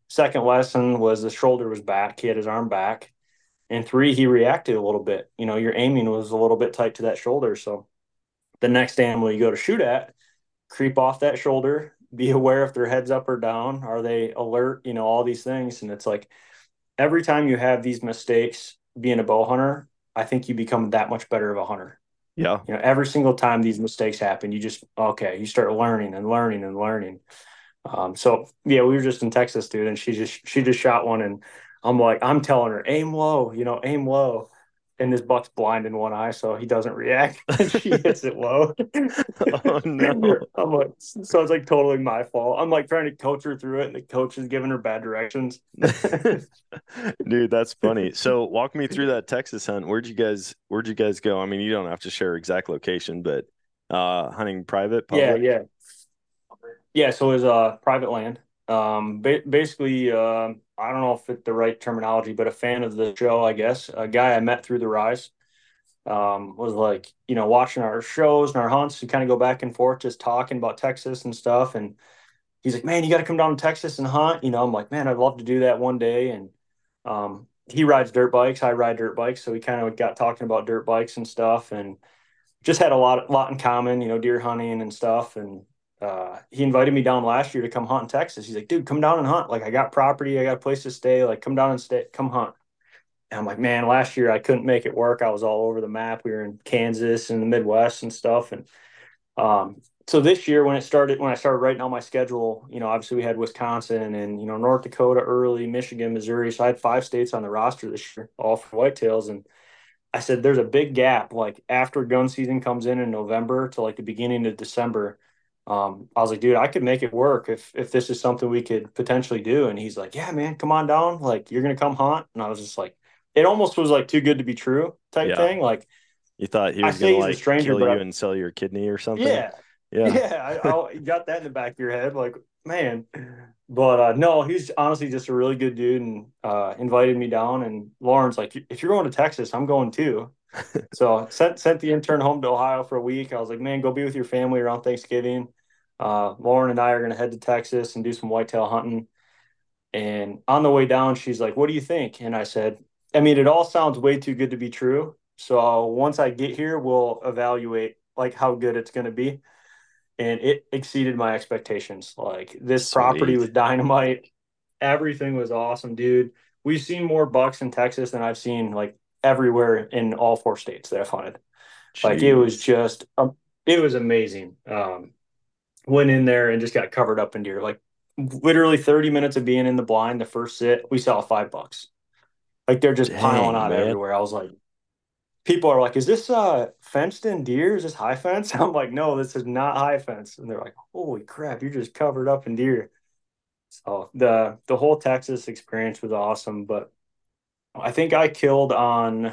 Second lesson was the shoulder was back. He had his arm back. And three, he reacted a little bit. You know, your aiming was a little bit tight to that shoulder. So the next animal you go to shoot at, creep off that shoulder, be aware if their head's up or down. Are they alert? You know, all these things. And it's like every time you have these mistakes being a bow hunter, I think you become that much better of a hunter. Yeah. You know, every single time these mistakes happen, you just, okay, you start learning and learning and learning. Um, so yeah, we were just in Texas, dude, and she just, she just shot one, and I'm like, I'm telling her, aim low, you know, aim low. And this buck's blind in one eye, so he doesn't react. And she hits it low. Oh, no. I'm like, so it's like totally my fault. I'm like trying to coach her through it, and the coach is giving her bad directions. Dude, that's funny. So walk me through that Texas hunt. Where'd you guys where'd you guys go? I mean, you don't have to share exact location, but uh hunting private, public? Yeah, yeah. Yeah, so it was uh private land. Um ba- basically uh, I don't know if it's the right terminology, but a fan of the show, I guess. A guy I met through the Rise. Um, was like, you know, watching our shows and our hunts. We kind of go back and forth just talking about Texas and stuff. And he's like, man, you got to come down to Texas and hunt. You know, I'm like, man, I'd love to do that one day. And um, he rides dirt bikes. I ride dirt bikes. So we kind of got talking about dirt bikes and stuff, and just had a lot, lot in common, you know, deer hunting and stuff. And uh, he invited me down last year to come hunt in Texas. He's like, dude, come down and hunt. Like, I got property. I got a place to stay. Like, come down and stay, come hunt. And I'm like, man, last year I couldn't make it work. I was all over the map. We were in Kansas and the Midwest and stuff. And um, so this year when it started, when I started writing out my schedule, you know, obviously we had Wisconsin and, you know, North Dakota early, Michigan, Missouri. So I had five states on the roster this year, all for whitetails. And I said, there's a big gap, like after gun season comes in in November to like the beginning of December. Um, I was like, dude, I could make it work if, if this is something we could potentially do. And he's like, yeah, man, come on down. Like, you're going to come hunt. And I was just like, it almost was like too good to be true type Yeah. thing. Like, You thought he I was say gonna he's a like stranger, kill but you I- and sell your kidney or something? yeah, Yeah. yeah, I, I you got that in the back of your head, like, man. But uh, no, he's honestly just a really good dude, and uh, invited me down. And Lauren's like, if you're going to Texas, I'm going too. So sent sent the intern home to Ohio for a week. I was like, man, go be with your family around Thanksgiving. Uh, Lauren and I are going to head to Texas and do some whitetail hunting. And on the way down, she's like, what do you think? And I said, I mean, it all sounds way too good to be true. So once I get here, we'll evaluate like how good it's going to be. And it exceeded my expectations. Like, this property Sweet. was dynamite. Everything was awesome, dude. We've seen more bucks in Texas than I've seen like everywhere in all four states that I've hunted. Like, it was Jeez. just, um, it was amazing. Um, went in there and just got covered up in deer. Like, literally thirty minutes of being in the blind, the first sit, we saw five bucks. Like, they're just Dang, piling out man. everywhere. I was like, people are like, is this uh fenced in deer? Is this high fence? I'm like, no, this is not high fence. And they're like, holy crap, you're just covered up in deer. So the the whole Texas experience was awesome. But I think I killed on,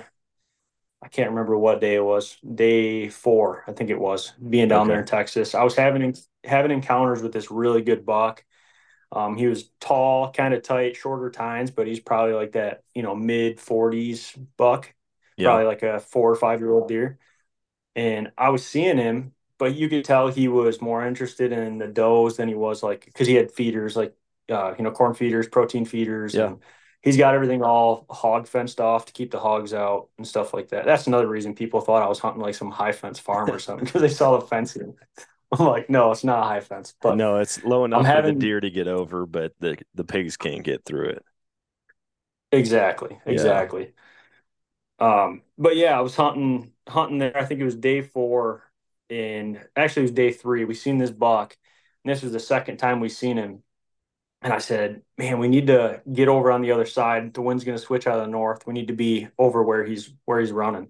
I can't remember what day it was, day four, I think it was, being down there Okay. in Texas. I was having having encounters with this really good buck. Um, he was tall, kind of tight, shorter tines, but he's probably like that, you know, mid forties buck, Yeah. probably like a four or five year old deer. And I was seeing him, but you could tell he was more interested in the does than he was like, because he had feeders, like, uh, you know, corn feeders, protein feeders. Yeah. And he's got everything all hog fenced off to keep the hogs out and stuff like that. That's another reason people thought I was hunting like some high fence farm or something, because they saw the fencing. I'm like, no, it's not a high fence. But No, it's low enough I'm for the having deer to get over, but the the pigs can't get through it. exactly, Yeah. exactly. Um, but yeah, I was hunting hunting there. I think it was day four, and actually it was day three. We seen this buck, and this was the second time we seen him. And I said, man, we need to get over on the other side. The wind's going to switch out of the north. We need to be over where he's where he's running.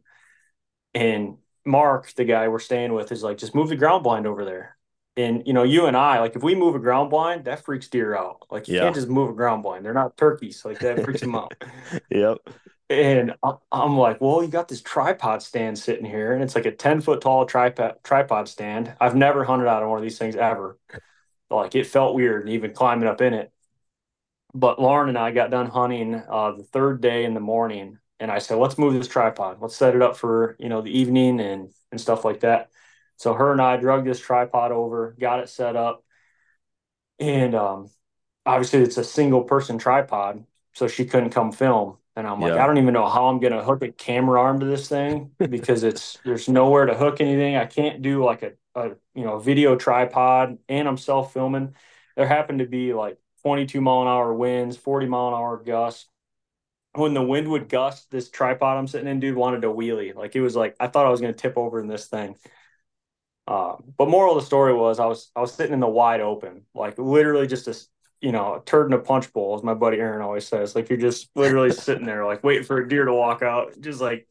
And Mark, the guy we're staying with, is like, just move the ground blind over there. And you know, you and I, like, if we move a ground blind, that freaks deer out. Like, you Yeah. can't just move a ground blind. They're not turkeys. Like, that freaks them out. Yep. And I- I'm like, well, you got this tripod stand sitting here, and it's like a ten foot tall tripod tripod stand. I've never hunted out of one of these things ever. Like, it felt weird even climbing up in it. But Lauren and I got done hunting uh, the third day in the morning, and I said, let's move this tripod. Let's set it up for, you know, the evening and and stuff like that. So her and I drug this tripod over, got it set up, and um, obviously it's a single person tripod, so she couldn't come film. And I'm like, Yeah. I don't even know how I'm going to hook a camera arm to this thing because it's, there's nowhere to hook anything. I can't do like a, a, you know, video tripod, and I'm self filming. There happened to be like twenty-two mile an hour winds, forty mile an hour gusts. When the wind would gust, this tripod I'm sitting in, dude, wanted to wheelie. Like, it was like, I thought I was going to tip over in this thing. Uh, but moral of the story was I was, I was sitting in the wide open, like literally just a, you know, a turd in a punch bowl, as my buddy Aaron always says. Like, you're just literally sitting there, like waiting for a deer to walk out, just like,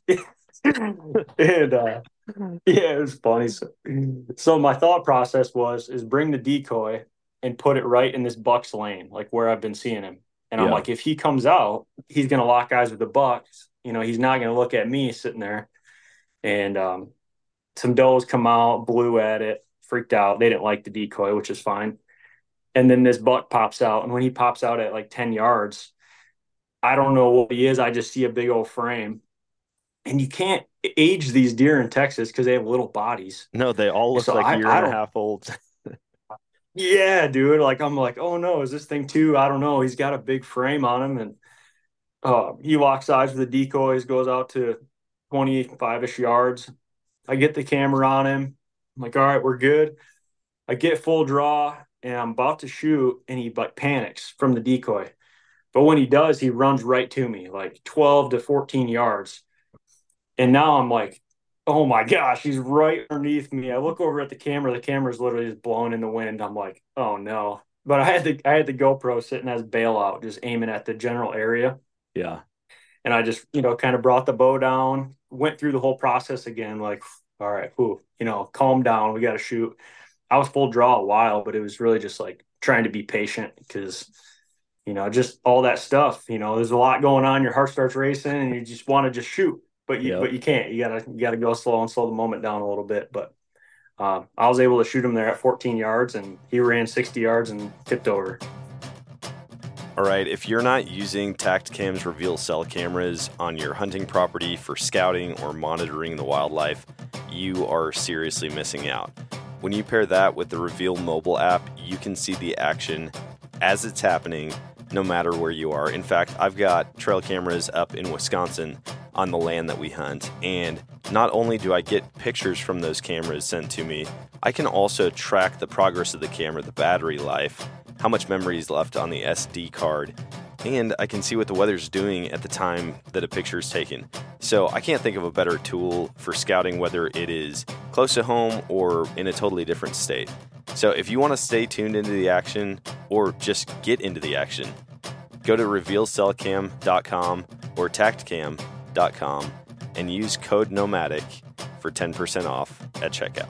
and uh, yeah, it was funny. So, so my thought process was, is bring the decoy and put it right in this buck's lane, like where I've been seeing him. And I'm Yeah. like, if he comes out, he's going to lock eyes with the bucks. You know, he's not going to look at me sitting there. And um, some does come out, blew at it, freaked out. They didn't like the decoy, which is fine. And then this buck pops out. And when he pops out at like ten yards, I don't know what he is. I just see a big old frame. And you can't age these deer in Texas because they have little bodies. No, they all look So like I- a year I and a don't- half old. Yeah, dude. Like, I'm like, oh no, is this thing too? I don't know. He's got a big frame on him. And uh, he locks eyes with the decoys, goes out to twenty-five-ish yards. I get the camera on him. I'm like, all right, we're good. I get full draw and I'm about to shoot, and he like panics from the decoy. But when he does, he runs right to me, like twelve to fourteen yards. And now I'm like, oh my gosh, he's right underneath me. I look over at the camera. The camera's literally just blowing in the wind. I'm like, oh no. But I had the I had the GoPro sitting as bailout, just aiming at the general area. Yeah. And I just, you know, kind of brought the bow down, went through the whole process again, like, all right, whew, you know, calm down. We got to shoot. I was full draw a while, but it was really just like trying to be patient because, you know, just all that stuff, you know, there's a lot going on. Your heart starts racing and you just want to just shoot, but you, Yep. but you can't. You gotta, you gotta go slow and slow the moment down a little bit. But um, I was able to shoot him there at fourteen yards, and he ran sixty yards and tipped over. All right, if you're not using Tactacam's Reveal cell cameras on your hunting property for scouting or monitoring the wildlife, you are seriously missing out. When you pair that with the Reveal mobile app, you can see the action as it's happening, no matter where you are. In fact, I've got trail cameras up in Wisconsin on the land that we hunt, and not only do I get pictures from those cameras sent to me, I can also track the progress of the camera, the battery life, how much memory is left on the S D card, and I can see what the weather's doing at the time that a picture is taken. So I can't think of a better tool for scouting, whether it is close to home or in a totally different state. So if you want to stay tuned into the action or just get into the action, go to reveal cell cam dot com or tactacam dot com and use code Nomadic for ten percent off at checkout.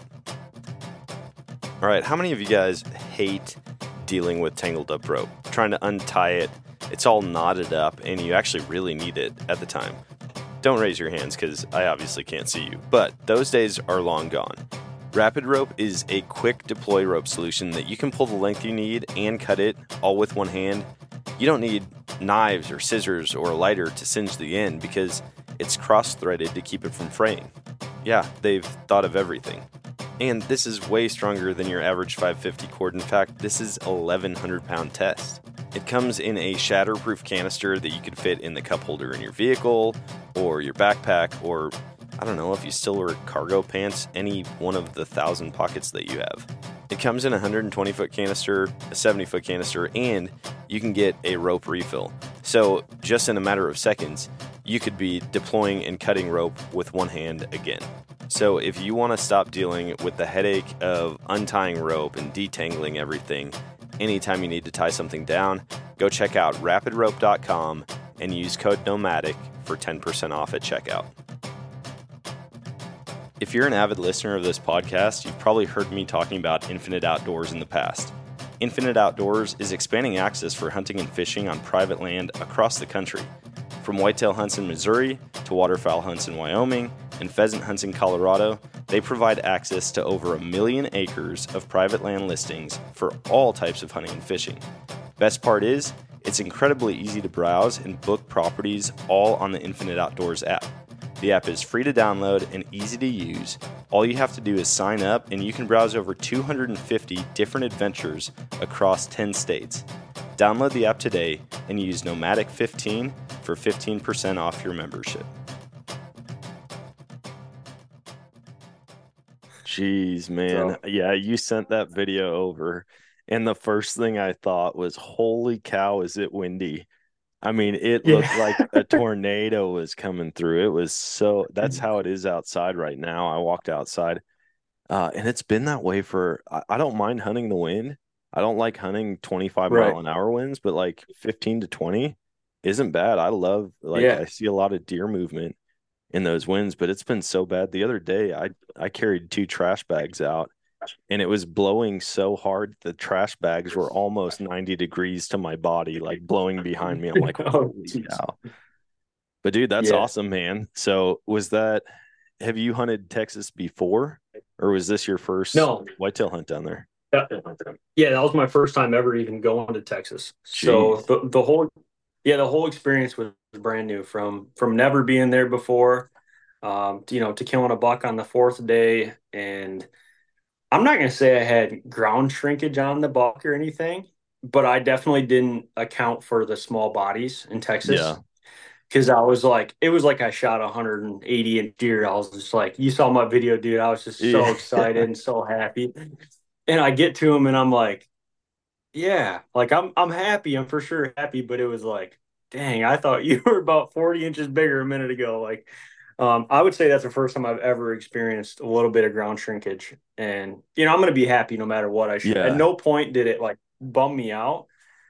All right, how many of you guys hate dealing with tangled up rope, trying to untie it? It's all knotted up and you actually really need it at the time. Don't raise your hands because I obviously can't see you, but those days are long gone. Rapid Rope is a quick deploy rope solution that you can pull the length you need and cut it all with one hand. You don't need knives or scissors or a lighter to singe the end because it's cross-threaded to keep it from fraying. Yeah, they've thought of everything. And this is way stronger than your average five fifty cord. In fact, this is eleven hundred pound test. It comes in a shatterproof canister that you could fit in the cup holder in your vehicle or your backpack, or I don't know, if you still wear cargo pants, any one of the thousand pockets that you have. It comes in a one hundred twenty foot canister, a seventy foot canister, and you can get a rope refill. So just in a matter of seconds, you could be deploying and cutting rope with one hand again. So if you want to stop dealing with the headache of untying rope and detangling everything, anytime you need to tie something down, go check out rapid rope dot com and use code Nomadic for ten percent off at checkout. If you're an avid listener of this podcast, you've probably heard me talking about Infinite Outdoors in the past. Infinite Outdoors is expanding access for hunting and fishing on private land across the country. From whitetail hunts in Missouri to waterfowl hunts in Wyoming and pheasant hunts in Colorado, they provide access to over a million acres of private land listings for all types of hunting and fishing. Best part is, it's incredibly easy to browse and book properties all on the Infinite Outdoors app. The app is free to download and easy to use. All you have to do is sign up and you can browse over two hundred fifty different adventures across ten states. Download the app today and use Nomadic fifteen for fifteen percent off your membership. Jeez, man. So, yeah, you sent that video over, and the first thing I thought was, holy cow, is it windy? I mean, it yeah. looked like a tornado was coming through. It was so, that's how it is outside right now. I walked outside, uh, and it's been that way for, I, I don't mind hunting the wind. I don't like hunting twenty-five right. mile an hour winds, but like fifteen to twenty isn't bad. I love, like, yeah. I see a lot of deer movement in those winds, but it's been so bad. The other day, I, I carried two trash bags out, and it was blowing so hard. The trash bags were almost ninety degrees to my body, like blowing behind me. I'm like, holy cow. But dude, that's yeah. awesome, man. So was that, have you hunted Texas before, or was this your first no. whitetail hunt down there? Yeah, that was my first time ever even going to Texas. Jeez. So the, the whole, yeah, the whole experience was brand new from, from never being there before, um, to, you know, to killing a buck on the fourth day. And I'm not going to say I had ground shrinkage on the buck or anything, but I definitely didn't account for the small bodies in Texas. Yeah. Cause I was like, it was like I shot a one hundred eighty inch deer. I was just like, you saw my video, dude. I was just so yeah. excited and so happy. And I get to him and I'm like, yeah, like I'm, I'm happy. I'm for sure happy. But it was like, dang, I thought you were about forty inches bigger a minute ago. Like, um, I would say that's the first time I've ever experienced a little bit of ground shrinkage. And, you know, I'm going to be happy no matter what I shoot. Yeah. At no point did it like bum me out.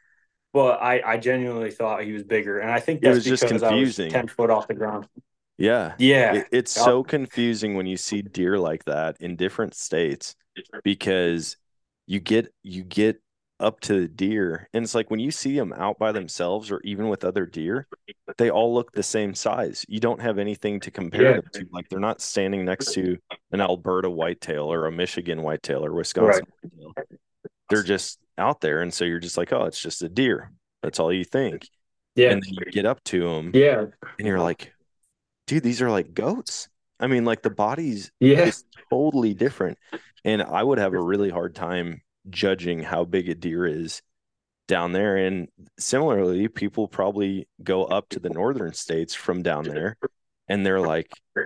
But I, I genuinely thought he was bigger. And I think that's it was because just confusing. I was ten foot off the ground. Yeah. Yeah. It, it's yep. so confusing when you see deer like that in different states, because you get you get up to the deer, and it's like when you see them out by themselves or even with other deer, they all look the same size. You don't have anything to compare yeah. them to. Like, they're not standing next to an Alberta whitetail or a Michigan whitetail or Wisconsin right. whitetail. They're just out there, and so you're just like, oh, it's just a deer. That's all you think. Yeah. And then you get up to them, yeah, and you're like, dude, these are like goats. I mean, like, the body's yeah. is totally different. And I would have a really hard time judging how big a deer is down there. And similarly, people probably go up to the northern states from down there, and they're like,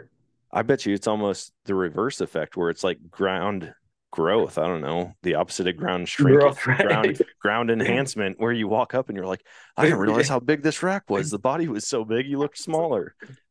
I bet you it's almost the reverse effect where it's like ground growth. I don't know, the opposite of ground shrinkage, growth, right? ground, ground enhancement, where you walk up and you're like, I didn't realize how big this rack was. The body was so big, you looked smaller.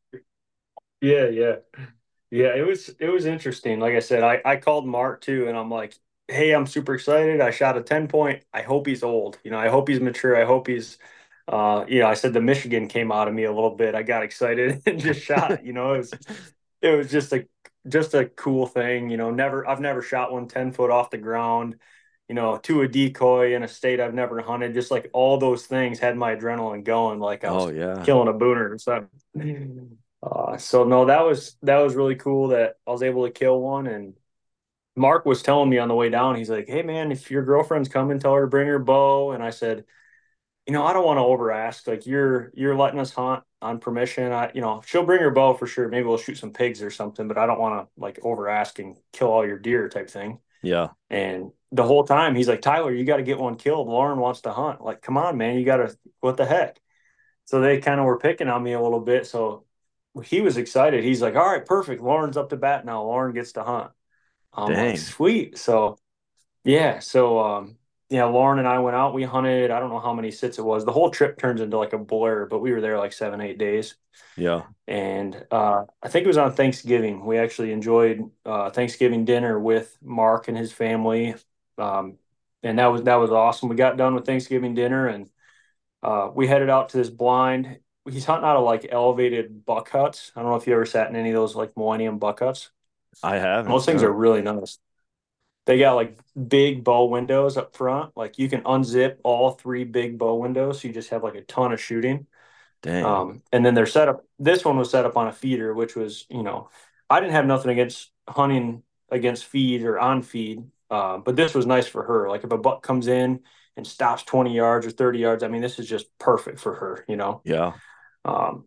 Yeah, yeah. Yeah, it was it was interesting. Like I said, I, I called Mark too, and I'm like, hey, I'm super excited. I shot a ten point. I hope he's old. You know, I hope he's mature. I hope he's uh, you know, I said the Michigan came out of me a little bit. I got excited and just shot, you know, it was it was just a just a cool thing. You know, never I've never shot one ten foot off the ground, you know, to a decoy in a state I've never hunted. Just like all those things had my adrenaline going, like I was oh, yeah. killing a booner or something. Uh, so no, that was, that was really cool that I was able to kill one. And Mark was telling me on the way down, he's like, hey man, if your girlfriend's coming, tell her to bring her bow. And I said, you know, I don't want to over ask, like you're, you're letting us hunt on permission. I, you know, she'll bring her bow for sure. Maybe we'll shoot some pigs or something, but I don't want to like over ask and kill all your deer type thing. Yeah. And the whole time he's like, Tyler, you got to get one killed. Lauren wants to hunt. Like, come on, man, you got to, what the heck? So they kind of were picking on me a little bit. So he was excited. He's like, all right, perfect. Lauren's up to bat now. Lauren gets to hunt. I'm Dang. like, sweet. So, yeah. So, um, yeah, Lauren and I went out. We hunted. I don't know how many sits it was. The whole trip turns into like a blur, but we were there like seven, eight days. Yeah. And uh, I think it was on Thanksgiving. We actually enjoyed uh, Thanksgiving dinner with Mark and his family. Um, and that was, that was awesome. We got done with Thanksgiving dinner, and uh, we headed out to this blind. He's hunting out of like elevated buck huts. I don't know if you ever sat in any of those like Millennium buck huts. I have. Those things are really nice. They got like big bow windows up front. Like you can unzip all three big bow windows. So you just have like a ton of shooting. Dang. Um, and then they're set up. This one was set up on a feeder, which was, you know, I didn't have nothing against hunting against feed or on feed. Uh, but this was nice for her. Like if a buck comes in and stops twenty yards or thirty yards, I mean, this is just perfect for her, you know? Yeah. Um,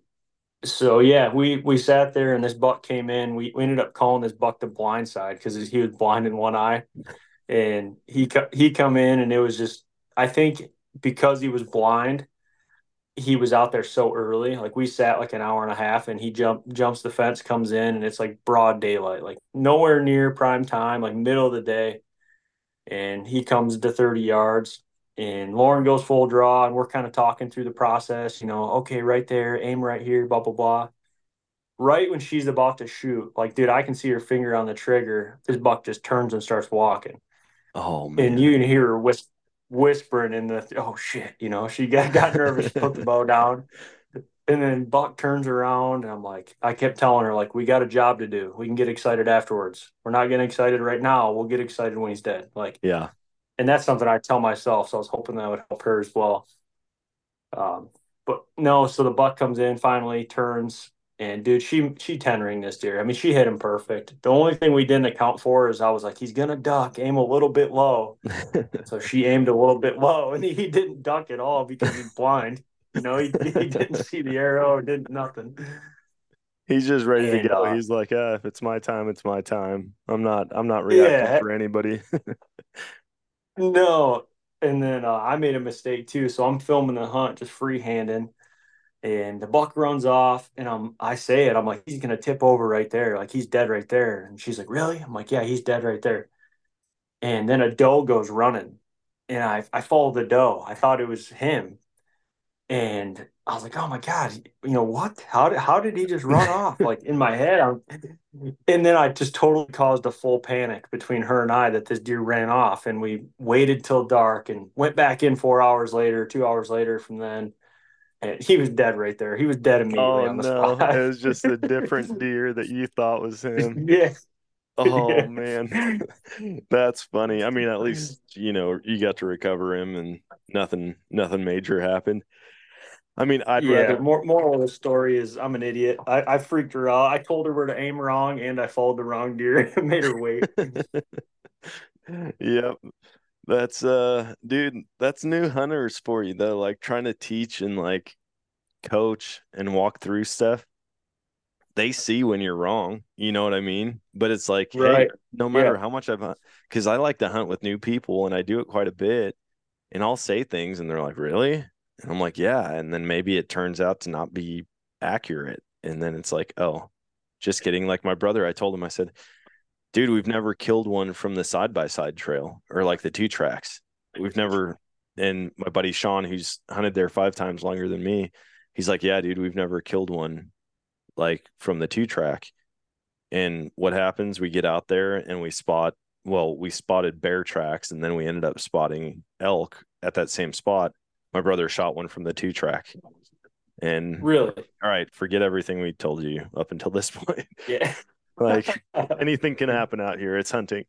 so yeah, we, we sat there and this buck came in. We, we ended up calling this buck the blind side because he was blind in one eye, and he, he come in, and it was just, I think because he was blind, he was out there so early. Like we sat like an hour and a half, and he jump jumps the fence, comes in, and it's like broad daylight, like nowhere near prime time, like middle of the day. And he comes to thirty yards, and Lauren goes full draw, and we're kind of talking through the process, you know, okay, right there, aim right here, blah, blah, blah. Right when she's about to shoot, like, dude, I can see her finger on the trigger. This buck just turns and starts walking. Oh, man. And you can hear her whis- whispering in the, oh, shit, you know, she got, got nervous, put the bow down. And then Buck turns around, and I'm like, I kept telling her, like, we got a job to do. We can get excited afterwards. We're not getting excited right now. We'll get excited when he's dead. Like, yeah. And that's something I tell myself. So I was hoping that would help her as well. Um, but no, so the buck comes in, finally turns, and dude, she she ten ring this deer. I mean, she hit him perfect. The only thing we didn't account for is I was like, he's gonna duck, aim a little bit low. So she aimed a little bit low, and he, he didn't duck at all because he's blind. You know, he, he didn't see the arrow or did nothing. He's just ready And, to go. uh, He's like, ah, if it's my time, it's my time. I'm not I'm not reacting Yeah. for anybody. No. And then uh, I made a mistake too. So I'm filming the hunt, just freehanding, and the buck runs off, and I'm I say it, I'm like, he's gonna tip over right there, like he's dead right there. And she's like, really? I'm like, yeah, he's dead right there. And then a doe goes running, and I I followed the doe. I thought it was him. And I was like, oh my God, you know what? How did, how did he just run off? Like in my head, I'm, and then I just totally caused a full panic between her and I that this deer ran off. And we waited till dark and went back in four hours later, two hours later from then. And he was dead right there. He was dead immediately Oh on the no, spot. it was just a different deer that you thought was him. Yeah. Oh Yeah. man, that's funny. I mean, at least you know you got to recover him, and nothing, nothing major happened. I mean, I'd Yeah, rather. more moral of the story is I'm an idiot. I, I freaked her out. I told her where to aim wrong, and I followed the wrong deer and made her wait. Yep, that's uh, dude, that's new hunters for you though. Like trying to teach and like coach and walk through stuff. They see when you're wrong, you know what I mean? But it's like, hey, Right. no matter Yeah. how much I've, because I like to hunt with new people and I do it quite a bit, and I'll say things and they're like, really? And I'm like, yeah. And then maybe it turns out to not be accurate. And then it's like, oh, just kidding. Like my brother, I told him, I said, dude, we've never killed one from the side by side trail or like the two tracks. We've never, and my buddy Sean, who's hunted there five times longer than me, he's like, yeah, dude, we've never killed one like from the two track. And what happens? We get out there and we spot, well, we spotted bear tracks, and then we ended up spotting elk at that same spot. My brother shot one from the two track. And Really? all right, forget everything we told you up until this point. Yeah. Like anything can happen out here. It's hunting.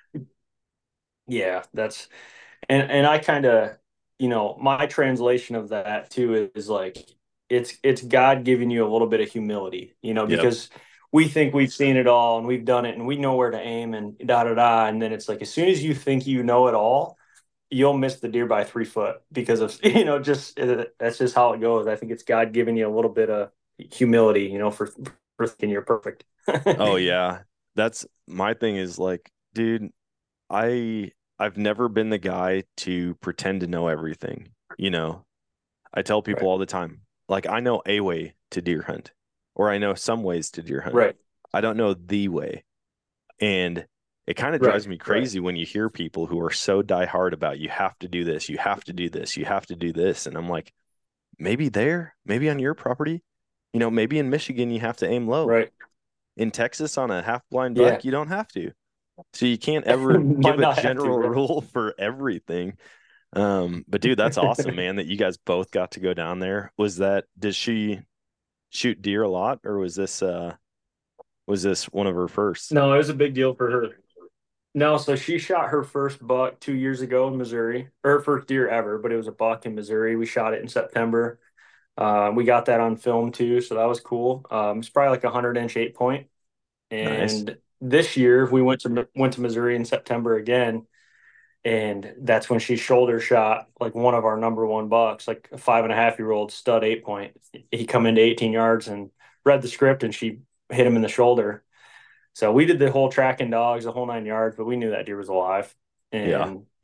Yeah, that's and and I kind of, you know, my translation of that too is like it's it's God giving you a little bit of humility, you know, Yep. because we think we've seen it all and we've done it and we know where to aim and da da da, and then it's like as soon as you think you know it all, you'll miss the deer by three foot because of you know just uh, that's just how it goes. I think it's God giving you a little bit of humility, you know, for for thinking you're perfect. Oh yeah. That's my thing is like, dude, I I've never been the guy to pretend to know everything. You know, I tell people Right. all the time, like I know a way to deer hunt, or I know some ways to deer hunt. Right. I don't know the way. And it kind of Right. drives me crazy when you hear people who are so diehard about you have to do this, you have to do this, you have to do this. And I'm like, maybe there, maybe on your property, you know, maybe in Michigan you have to aim low. Right. In Texas on a half blind Yeah. buck, you don't have to. So you can't ever Might give a not have to, general right? rule for everything. Um, but dude, that's awesome, man, that you guys both got to go down there. Was that, did she shoot deer a lot, or was this uh was this one of her first? No, it was a big deal for her. No, so she shot her first buck two years ago in Missouri, or her first deer ever, but it was a buck in Missouri. We shot it in September. Uh, we got that on film too, so that was cool. Um, it's probably like a hundred inch eight point. Nice. And this year we went to went to Missouri in September again, and that's when she shoulder shot like one of our number one bucks, like a five and a half year old stud eight point. He come into eighteen yards and read the script, and she hit him in the shoulder. So we did the whole tracking dogs, the whole nine yards, but we knew that deer was alive. And, Yeah.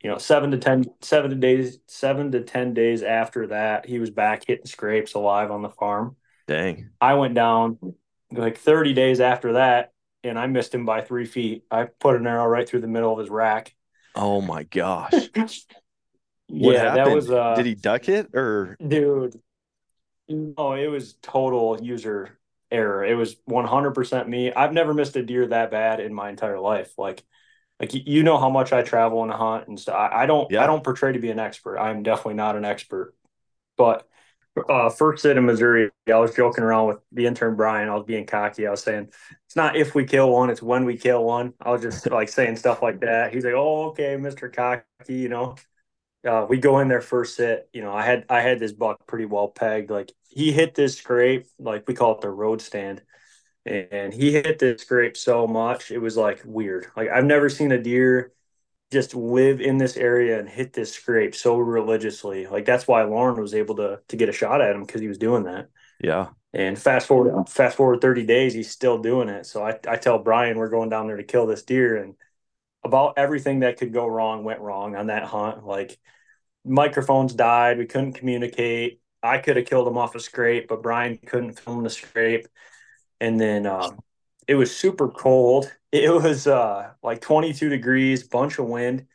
you know, seven to ten, seven to days, seven to ten days after that, he was back hitting scrapes alive on the farm. Dang. I went down like thirty days after that, and I missed him by three feet. I put an arrow right through the middle of his rack. Oh my gosh. What Yeah, that happened? was uh Did he duck it or? dude. No, it was total user error. It was one hundred percent me. I've never missed a deer that bad in my entire life. Like, like y- you know how much I travel and hunt and stuff. I, I don't, I Yeah. don't portray to be an expert. I'm definitely not an expert. But uh, first sit in Missouri, I was joking around with the intern Brian. I was being cocky. I was saying it's not if we kill one, it's when we kill one. I was just like saying stuff like that. He's like, "Oh, okay, Mister Cocky," you know. Uh, we go in there first sit. You know, I had I had this buck pretty well pegged. Like he hit this scrape, like we call it the road stand, and he hit this scrape so much it was like weird. Like I've never seen a deer just live in this area and hit this scrape so religiously. Like that's why Lauren was able to to get a shot at him because he was doing that. Yeah. And fast forward fast forward thirty days, he's still doing it. So I I tell Brian we're going down there to kill this deer, and about everything that could go wrong went wrong on that hunt. Like microphones died. We couldn't communicate. I could have killed him off a scrape, but Brian couldn't film the scrape. And then um, it was super cold. It was uh, like twenty-two degrees, bunch of wind.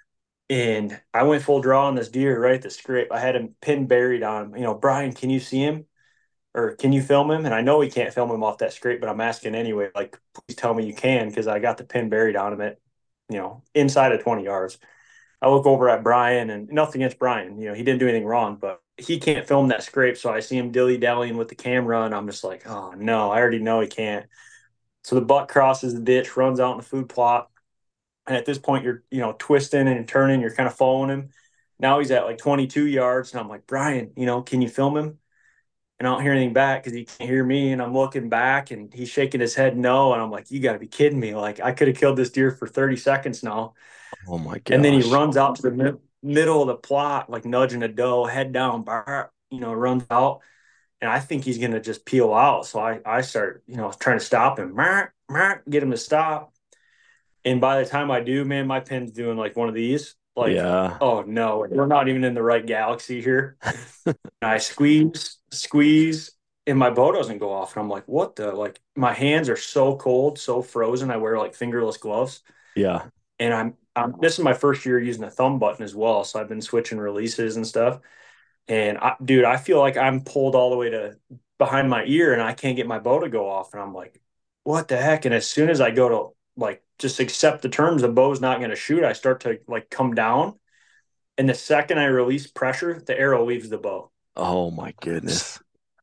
And I went full draw on this deer right at the scrape. I had him pin buried on him. You know, Brian, can you see him? Or can you film him? And I know we can't film him off that scrape, but I'm asking anyway. Like, please tell me you can, because I got the pin buried on him at, you know, inside of twenty yards. I look over at Brian, and nothing against Brian. You know, he didn't do anything wrong, but he can't film that scrape. So I see him dilly-dallying with the camera, and I'm just like, oh, no, I already know he can't. So the buck crosses the ditch, runs out in the food plot. And at this point, you're, you know, twisting and turning. You're kind of following him. Now he's at like twenty-two yards, and I'm like, Brian, you know, can you film him? And I don't hear anything back because he can't hear me. And I'm looking back, and he's shaking his head no. And I'm like, you got to be kidding me. Like, I could have killed this deer for thirty seconds now. Oh my gosh. And then he runs out to the mid- middle of the plot, like nudging a doe, head down, bar, you know, runs out. And I think he's going to just peel out. So I, I start, you know, trying to stop him, get him to stop. And by the time I do, man, my pin's doing like one of these. Like, Yeah. oh no, we're not even in the right galaxy here. And I squeeze, squeeze, and my bow doesn't go off. And I'm like, what the? Like, my hands are so cold, so frozen. I wear like fingerless gloves. Yeah. And I'm, I'm this is my first year using a thumb button as well. So I've been switching releases and stuff. And I, dude, I feel like I'm pulled all the way to behind my ear, and I can't get my bow to go off. And I'm like, what the heck? And as soon as I go to like just accept the terms, the bow's not going to shoot, I start to like come down. And the second I release pressure, the arrow leaves the bow. Oh my goodness.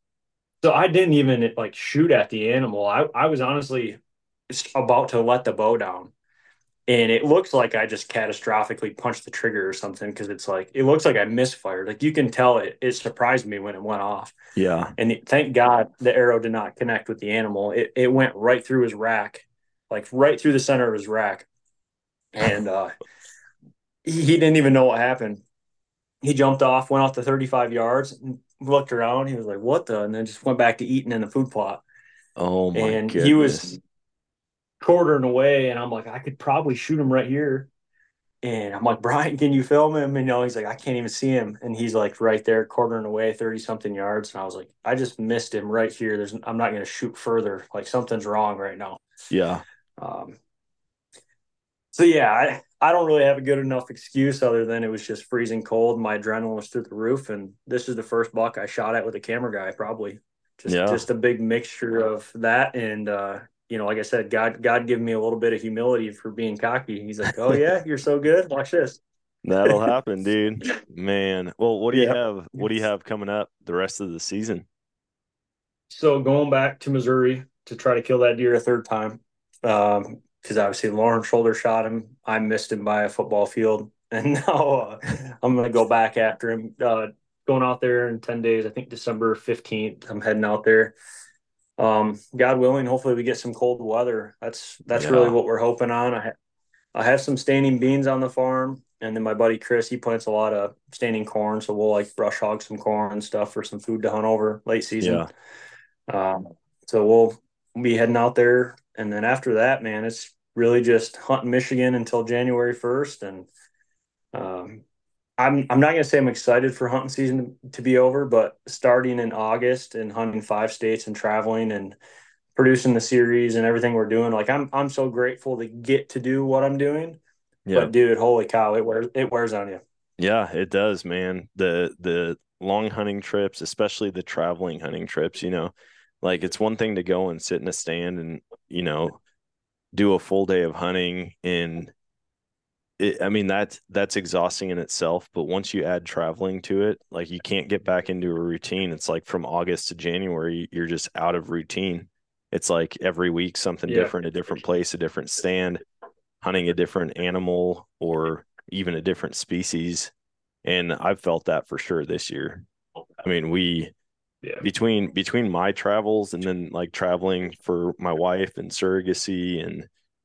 So I didn't even like shoot at the animal. I, I was honestly about to let the bow down. And it looks like I just catastrophically punched the trigger or something, because it's like, it looks like I misfired. Like you can tell it, it surprised me when it went off. Yeah. And it, thank God the arrow did not connect with the animal. It, it went right through his rack, like right through the center of his rack. And uh, he, he didn't even know what happened. He jumped off, went off to thirty-five yards, and looked around. He was like, what the? And then just went back to eating in the food plot. Oh my and goodness. He was quartering away, and I'm like, I could probably shoot him right here. And I'm like, Brian, can you film him? And you know, he's like, I can't even see him. And he's like right there quartering away thirty something yards. And I was like, I just missed him right here. There's, I'm not going to shoot further. Like something's wrong right now. Yeah. Um, so yeah, I, I don't really have a good enough excuse other than it was just freezing cold. My adrenaline was through the roof. And this is the first buck I shot at with a camera guy, probably just, Yeah. just a big mixture of that. And, uh, you know, like I said, God, God gave me a little bit of humility for being cocky. He's like, oh yeah, you're so good. Watch this. That'll happen, dude. Man. Well, what do you Yeah. have? What do you have coming up the rest of the season? So going back to Missouri to try to kill that deer a third time. Um, because obviously Lauren shoulder shot him. I missed him by a football field. And now uh, I'm going to go back after him. Uh, going out there in ten days, I think December fifteenth, I'm heading out there. Um, God willing, hopefully we get some cold weather. That's that's Yeah. really what we're hoping on. I, ha- I have some standing beans on the farm, and then my buddy Chris, he plants a lot of standing corn, so we'll like brush hog some corn and stuff for some food to hunt over late season. Yeah. Um, so we'll be heading out there, and then after that, man, it's really just hunting Michigan until January first, and Um, I'm I'm not gonna say I'm excited for hunting season to be over, but starting in August and hunting five states and traveling and producing the series and everything we're doing, like I'm I'm so grateful to get to do what I'm doing. Yeah. But dude, holy cow, it wears it wears on you. Yeah, it does, man. The the long hunting trips, especially the traveling hunting trips, you know, like it's one thing to go and sit in a stand and, you know, do a full day of hunting and it, I mean that's that's exhausting in itself, but once you add traveling to it, like you can't get back into a routine. It's like from August to January, you're just out of routine. It's like every week something Yeah. different, a different place, a different stand, hunting a different animal or even a different species. And I've felt that for sure this year. I mean, we Yeah. between between my travels and then like traveling for my wife and surrogacy and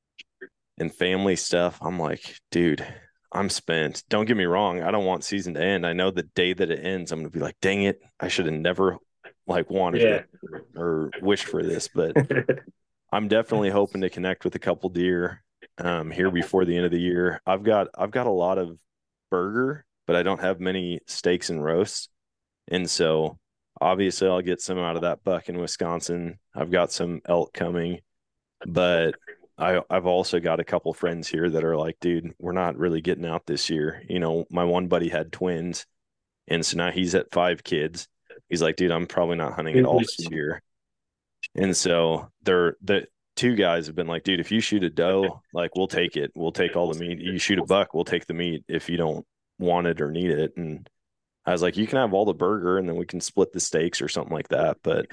and family stuff, I'm like, dude, I'm spent. Don't get me wrong. I don't want season to end. I know the day that it ends, I'm gonna be like, dang it, I should have never like wanted Yeah. it or wished for this. But I'm definitely hoping to connect with a couple deer um, here before the end of the year. I've got I've got a lot of burger, but I don't have many steaks and roasts, and so obviously I'll get some out of that buck in Wisconsin. I've got some elk coming, but I I've also got a couple friends here that are like, dude, we're not really getting out this year. You know, my one buddy had twins, and so now he's at five kids. He's like, dude, I'm probably not hunting at all this year. And so they're the two guys have been like, dude, if you shoot a doe, like we'll take it. We'll take all the meat. You shoot a buck, we'll take the meat if you don't want it or need it. And I was like, you can have all the burger and then we can split the steaks or something like that. But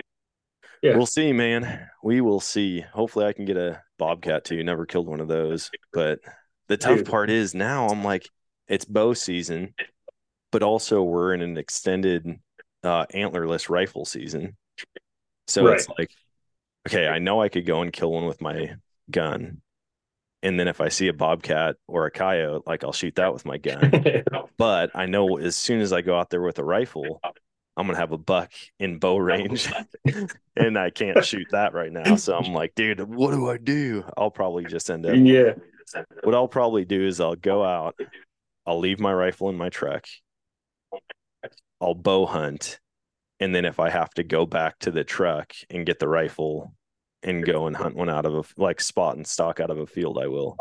Yeah. we'll see, man. We will see. Hopefully I can get a bobcat too. Never killed one of those. But the tough Dude. part is now I'm like, it's bow season, but also we're in an extended uh, antlerless rifle season. So Right. it's like, okay, I know I could go and kill one with my gun. And then if I see a bobcat or a coyote, like I'll shoot that with my gun. But I know as soon as I go out there with a rifle, I'm going to have a buck in bow range and I can't shoot that right now. So I'm like, dude, what do I do? I'll probably just end up. Yeah. What I'll probably do is I'll go out, I'll leave my rifle in my truck, I'll bow hunt. And then if I have to go back to the truck and get the rifle and go and hunt one out of a like spot and stock out of a field, I will.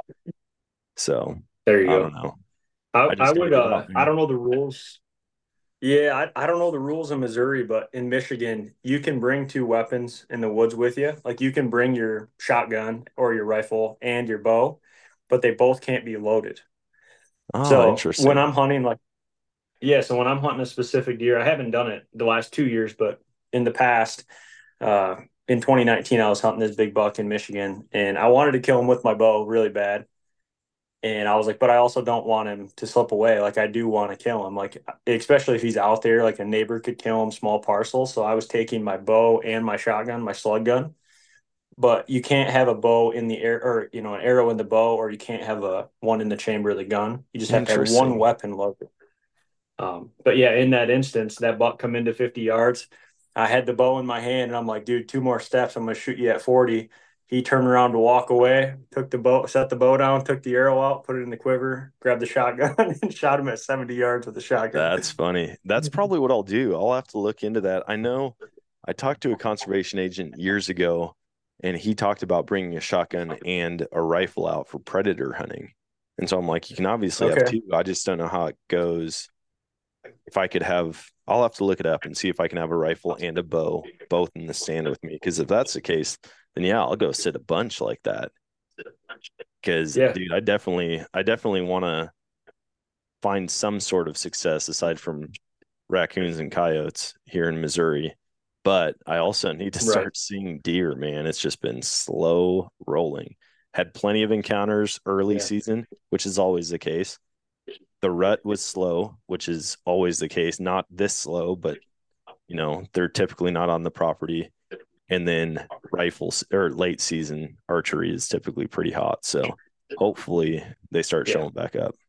So There you I go. don't know. I, I I, just gotta would get uh out, man. I don't know the rules. Yeah, I, I don't know the rules in Missouri, but in Michigan, you can bring two weapons in the woods with you. Like you can bring your shotgun or your rifle and your bow, but they both can't be loaded. Oh, So interesting. when I'm hunting, like, yeah, so when I'm hunting a specific deer, I haven't done it the last two years, but in the past, uh, in twenty nineteen, I was hunting this big buck in Michigan, and I wanted to kill him with my bow really bad. And I was like, but I also don't want him to slip away. Like I do want to kill him, like especially if he's out there, like a neighbor could kill him small parcels. So I was taking my bow and my shotgun, my slug gun. But you can't have a bow in the air, or you know, an arrow in the bow, or you can't have a one in the chamber of the gun. You just have to have one Interesting. weapon loaded. Um, but yeah, in that instance, that buck come into fifty yards. I had the bow in my hand, and I'm like, dude, two more steps, I'm gonna shoot you at forty. He turned around to walk away, took the bow, set the bow down, took the arrow out, put it in the quiver, grabbed the shotgun, and shot him at seventy yards with the shotgun. That's funny. That's probably what I'll do. I'll have to look into that. I know I talked to a conservation agent years ago, and he talked about bringing a shotgun and a rifle out for predator hunting. And so I'm like, you can obviously have Okay. two. I just don't know how it goes. If I could have, I'll have to look it up and see if I can have a rifle and a bow both in the stand with me. Because if that's the case, then yeah, I'll go sit a bunch like that. Because Yeah. dude, I definitely, I definitely want to find some sort of success aside from raccoons and coyotes here in Missouri. But I also need to start Right. seeing deer, man. It's just been slow rolling. Had plenty of encounters early Yeah. season, which is always the case. The rut was slow, which is always the case. Not this slow, but you know, they're typically not on the property. And then rifles or late season archery is typically pretty hot. So hopefully they start Yeah. showing back up.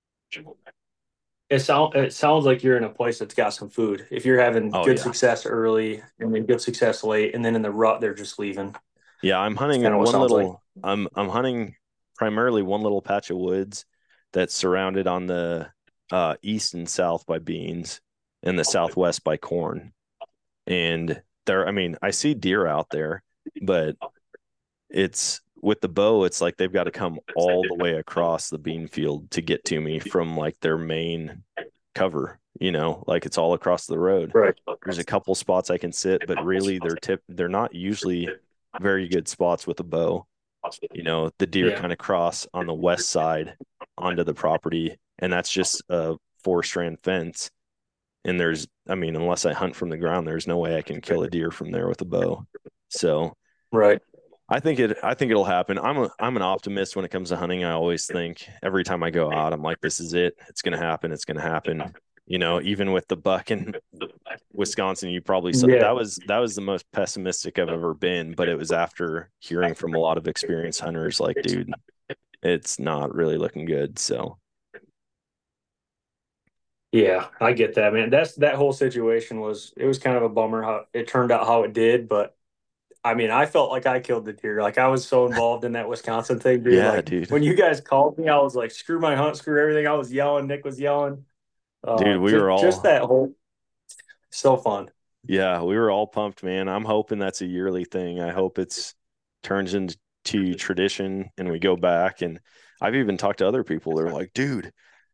It sound it sounds like you're in a place that's got some food. If you're having Oh, good yeah. success early and then good success late, and then in the rut they're just leaving. Yeah, I'm hunting kinda what it one sounds like. little I'm I'm hunting primarily one little patch of woods that's surrounded on the uh, east and south by beans and the southwest by corn. And there, I mean, I see deer out there, but it's with the bow, it's like they've got to come all the way across the bean field to get to me from like their main cover, you know, like it's all across the road. Right. There's a couple spots I can sit, but really they're tip, they're not usually very good spots with a bow. You know, the deer Yeah. kind of cross on the west side onto the property, and that's just a four strand fence. And there's, I mean, unless I hunt from the ground, there's no way I can kill a deer from there with a bow. So, Right. I think it. I think it'll happen. I'm a. I'm an optimist when it comes to hunting. I always think every time I go out, I'm like, this is it. It's gonna happen. It's gonna happen. You know, even with the buck in Wisconsin, you probably saw Yeah. that was that was the most pessimistic I've ever been. But it was after hearing from a lot of experienced hunters, like, dude, it's not really looking good. So Yeah, I get that, man. That's that whole situation was it was kind of a bummer how it turned out how it did, but I mean, I felt like I killed the deer. Like I was so involved in that Wisconsin thing, dude. Yeah, like, dude. When you guys called me, I was like, screw my hunt, screw everything. I was yelling. Nick was yelling. Uh, Dude, we just, were all- just that whole so fun. yeah, we were all pumped, man. I'm hoping that's a yearly thing. I hope it's turns into tradition and we go back. And I've even talked to other people. They're like, dude,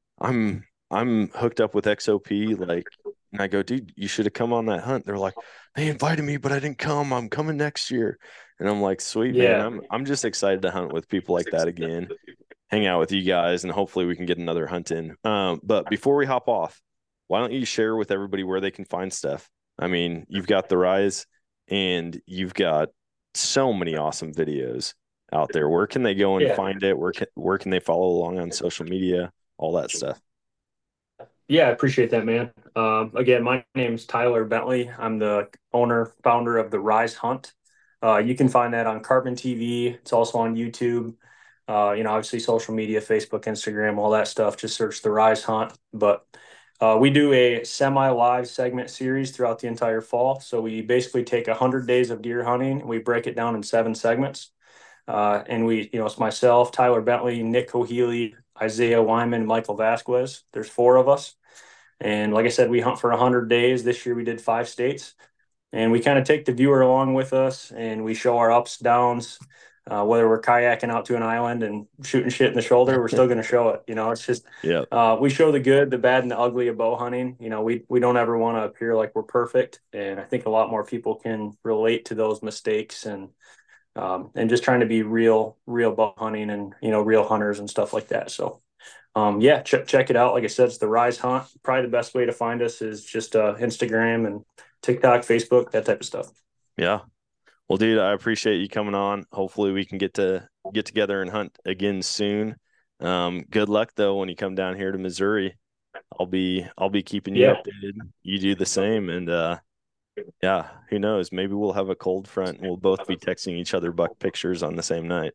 I'm I'm hooked up with X O P. Like, and I go, dude, you should have come on that hunt. They're like, they invited me, but I didn't come. I'm coming next year. And I'm like, sweet, Yeah. man. I'm I'm just excited to hunt with people like that again, hang out with you guys, and hopefully we can get another hunt in. Um, but before we hop off, why don't you share with everybody where they can find stuff? I mean, you've got the Rise and you've got so many awesome videos out there. Where can they go and Yeah. find it? Where can, where can they follow along on social media? All that stuff. Yeah, I appreciate that, man. Um, again, my name's Tyler Bentley. I'm the owner, founder of the Rise Hunt. Uh, you can find that on Carbon T V. It's also on YouTube. Uh, you know, obviously social media, Facebook, Instagram, all that stuff. Just search the Rise Hunt. But uh, we do a semi-live segment series throughout the entire fall. So we basically take one hundred days of deer hunting and we break it down in seven segments. Uh, and we, you know, it's myself, Tyler Bentley, Nick Cohealy, Isaiah Wyman, Michael Vasquez. There's four of us. And like I said, we hunt for one hundred days. This year we did five states. And we kind of take the viewer along with us and we show our ups, downs, uh, whether we're kayaking out to an island and shooting shit in the shoulder, we're still going to show it. You know, it's just, Yeah. uh, we show the good, the bad, and the ugly of bow hunting. You know, we, we don't ever want to appear like we're perfect. And I think a lot more people can relate to those mistakes and, um, and just trying to be real, real bow hunting and, you know, real hunters and stuff like that. So, um, yeah, ch- check it out. Like I said, it's the Rise Hunt. Probably the best way to find us is just uh, Instagram and TikTok, Facebook, that type of stuff. Yeah. Well, dude, I appreciate you coming on. Hopefully we can get to get together and hunt again soon. Um, good luck though when you come down here to Missouri. I'll be I'll be keeping you Yeah. updated. You do the same, and uh, yeah, who knows? Maybe we'll have a cold front and we'll both be texting each other buck pictures on the same night.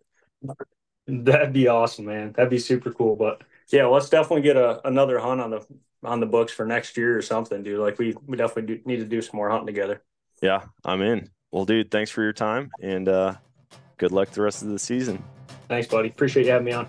That'd be awesome, man. That'd be super cool. But yeah, let's definitely get a another hunt on the on the books for next year or something, dude. Like we we definitely do, need to do some more hunting together. Yeah, I'm in. Well, dude, thanks for your time, and uh, good luck the rest of the season. Thanks, buddy. Appreciate you having me on.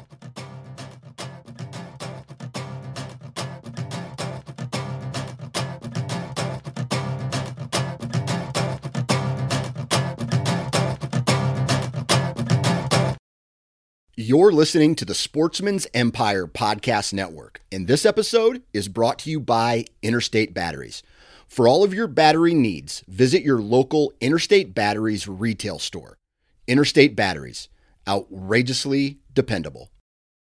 You're listening to the Sportsman's Empire Podcast Network, and this episode is brought to you by Interstate Batteries. For all of your battery needs, visit your local Interstate Batteries retail store. Interstate Batteries, outrageously dependable.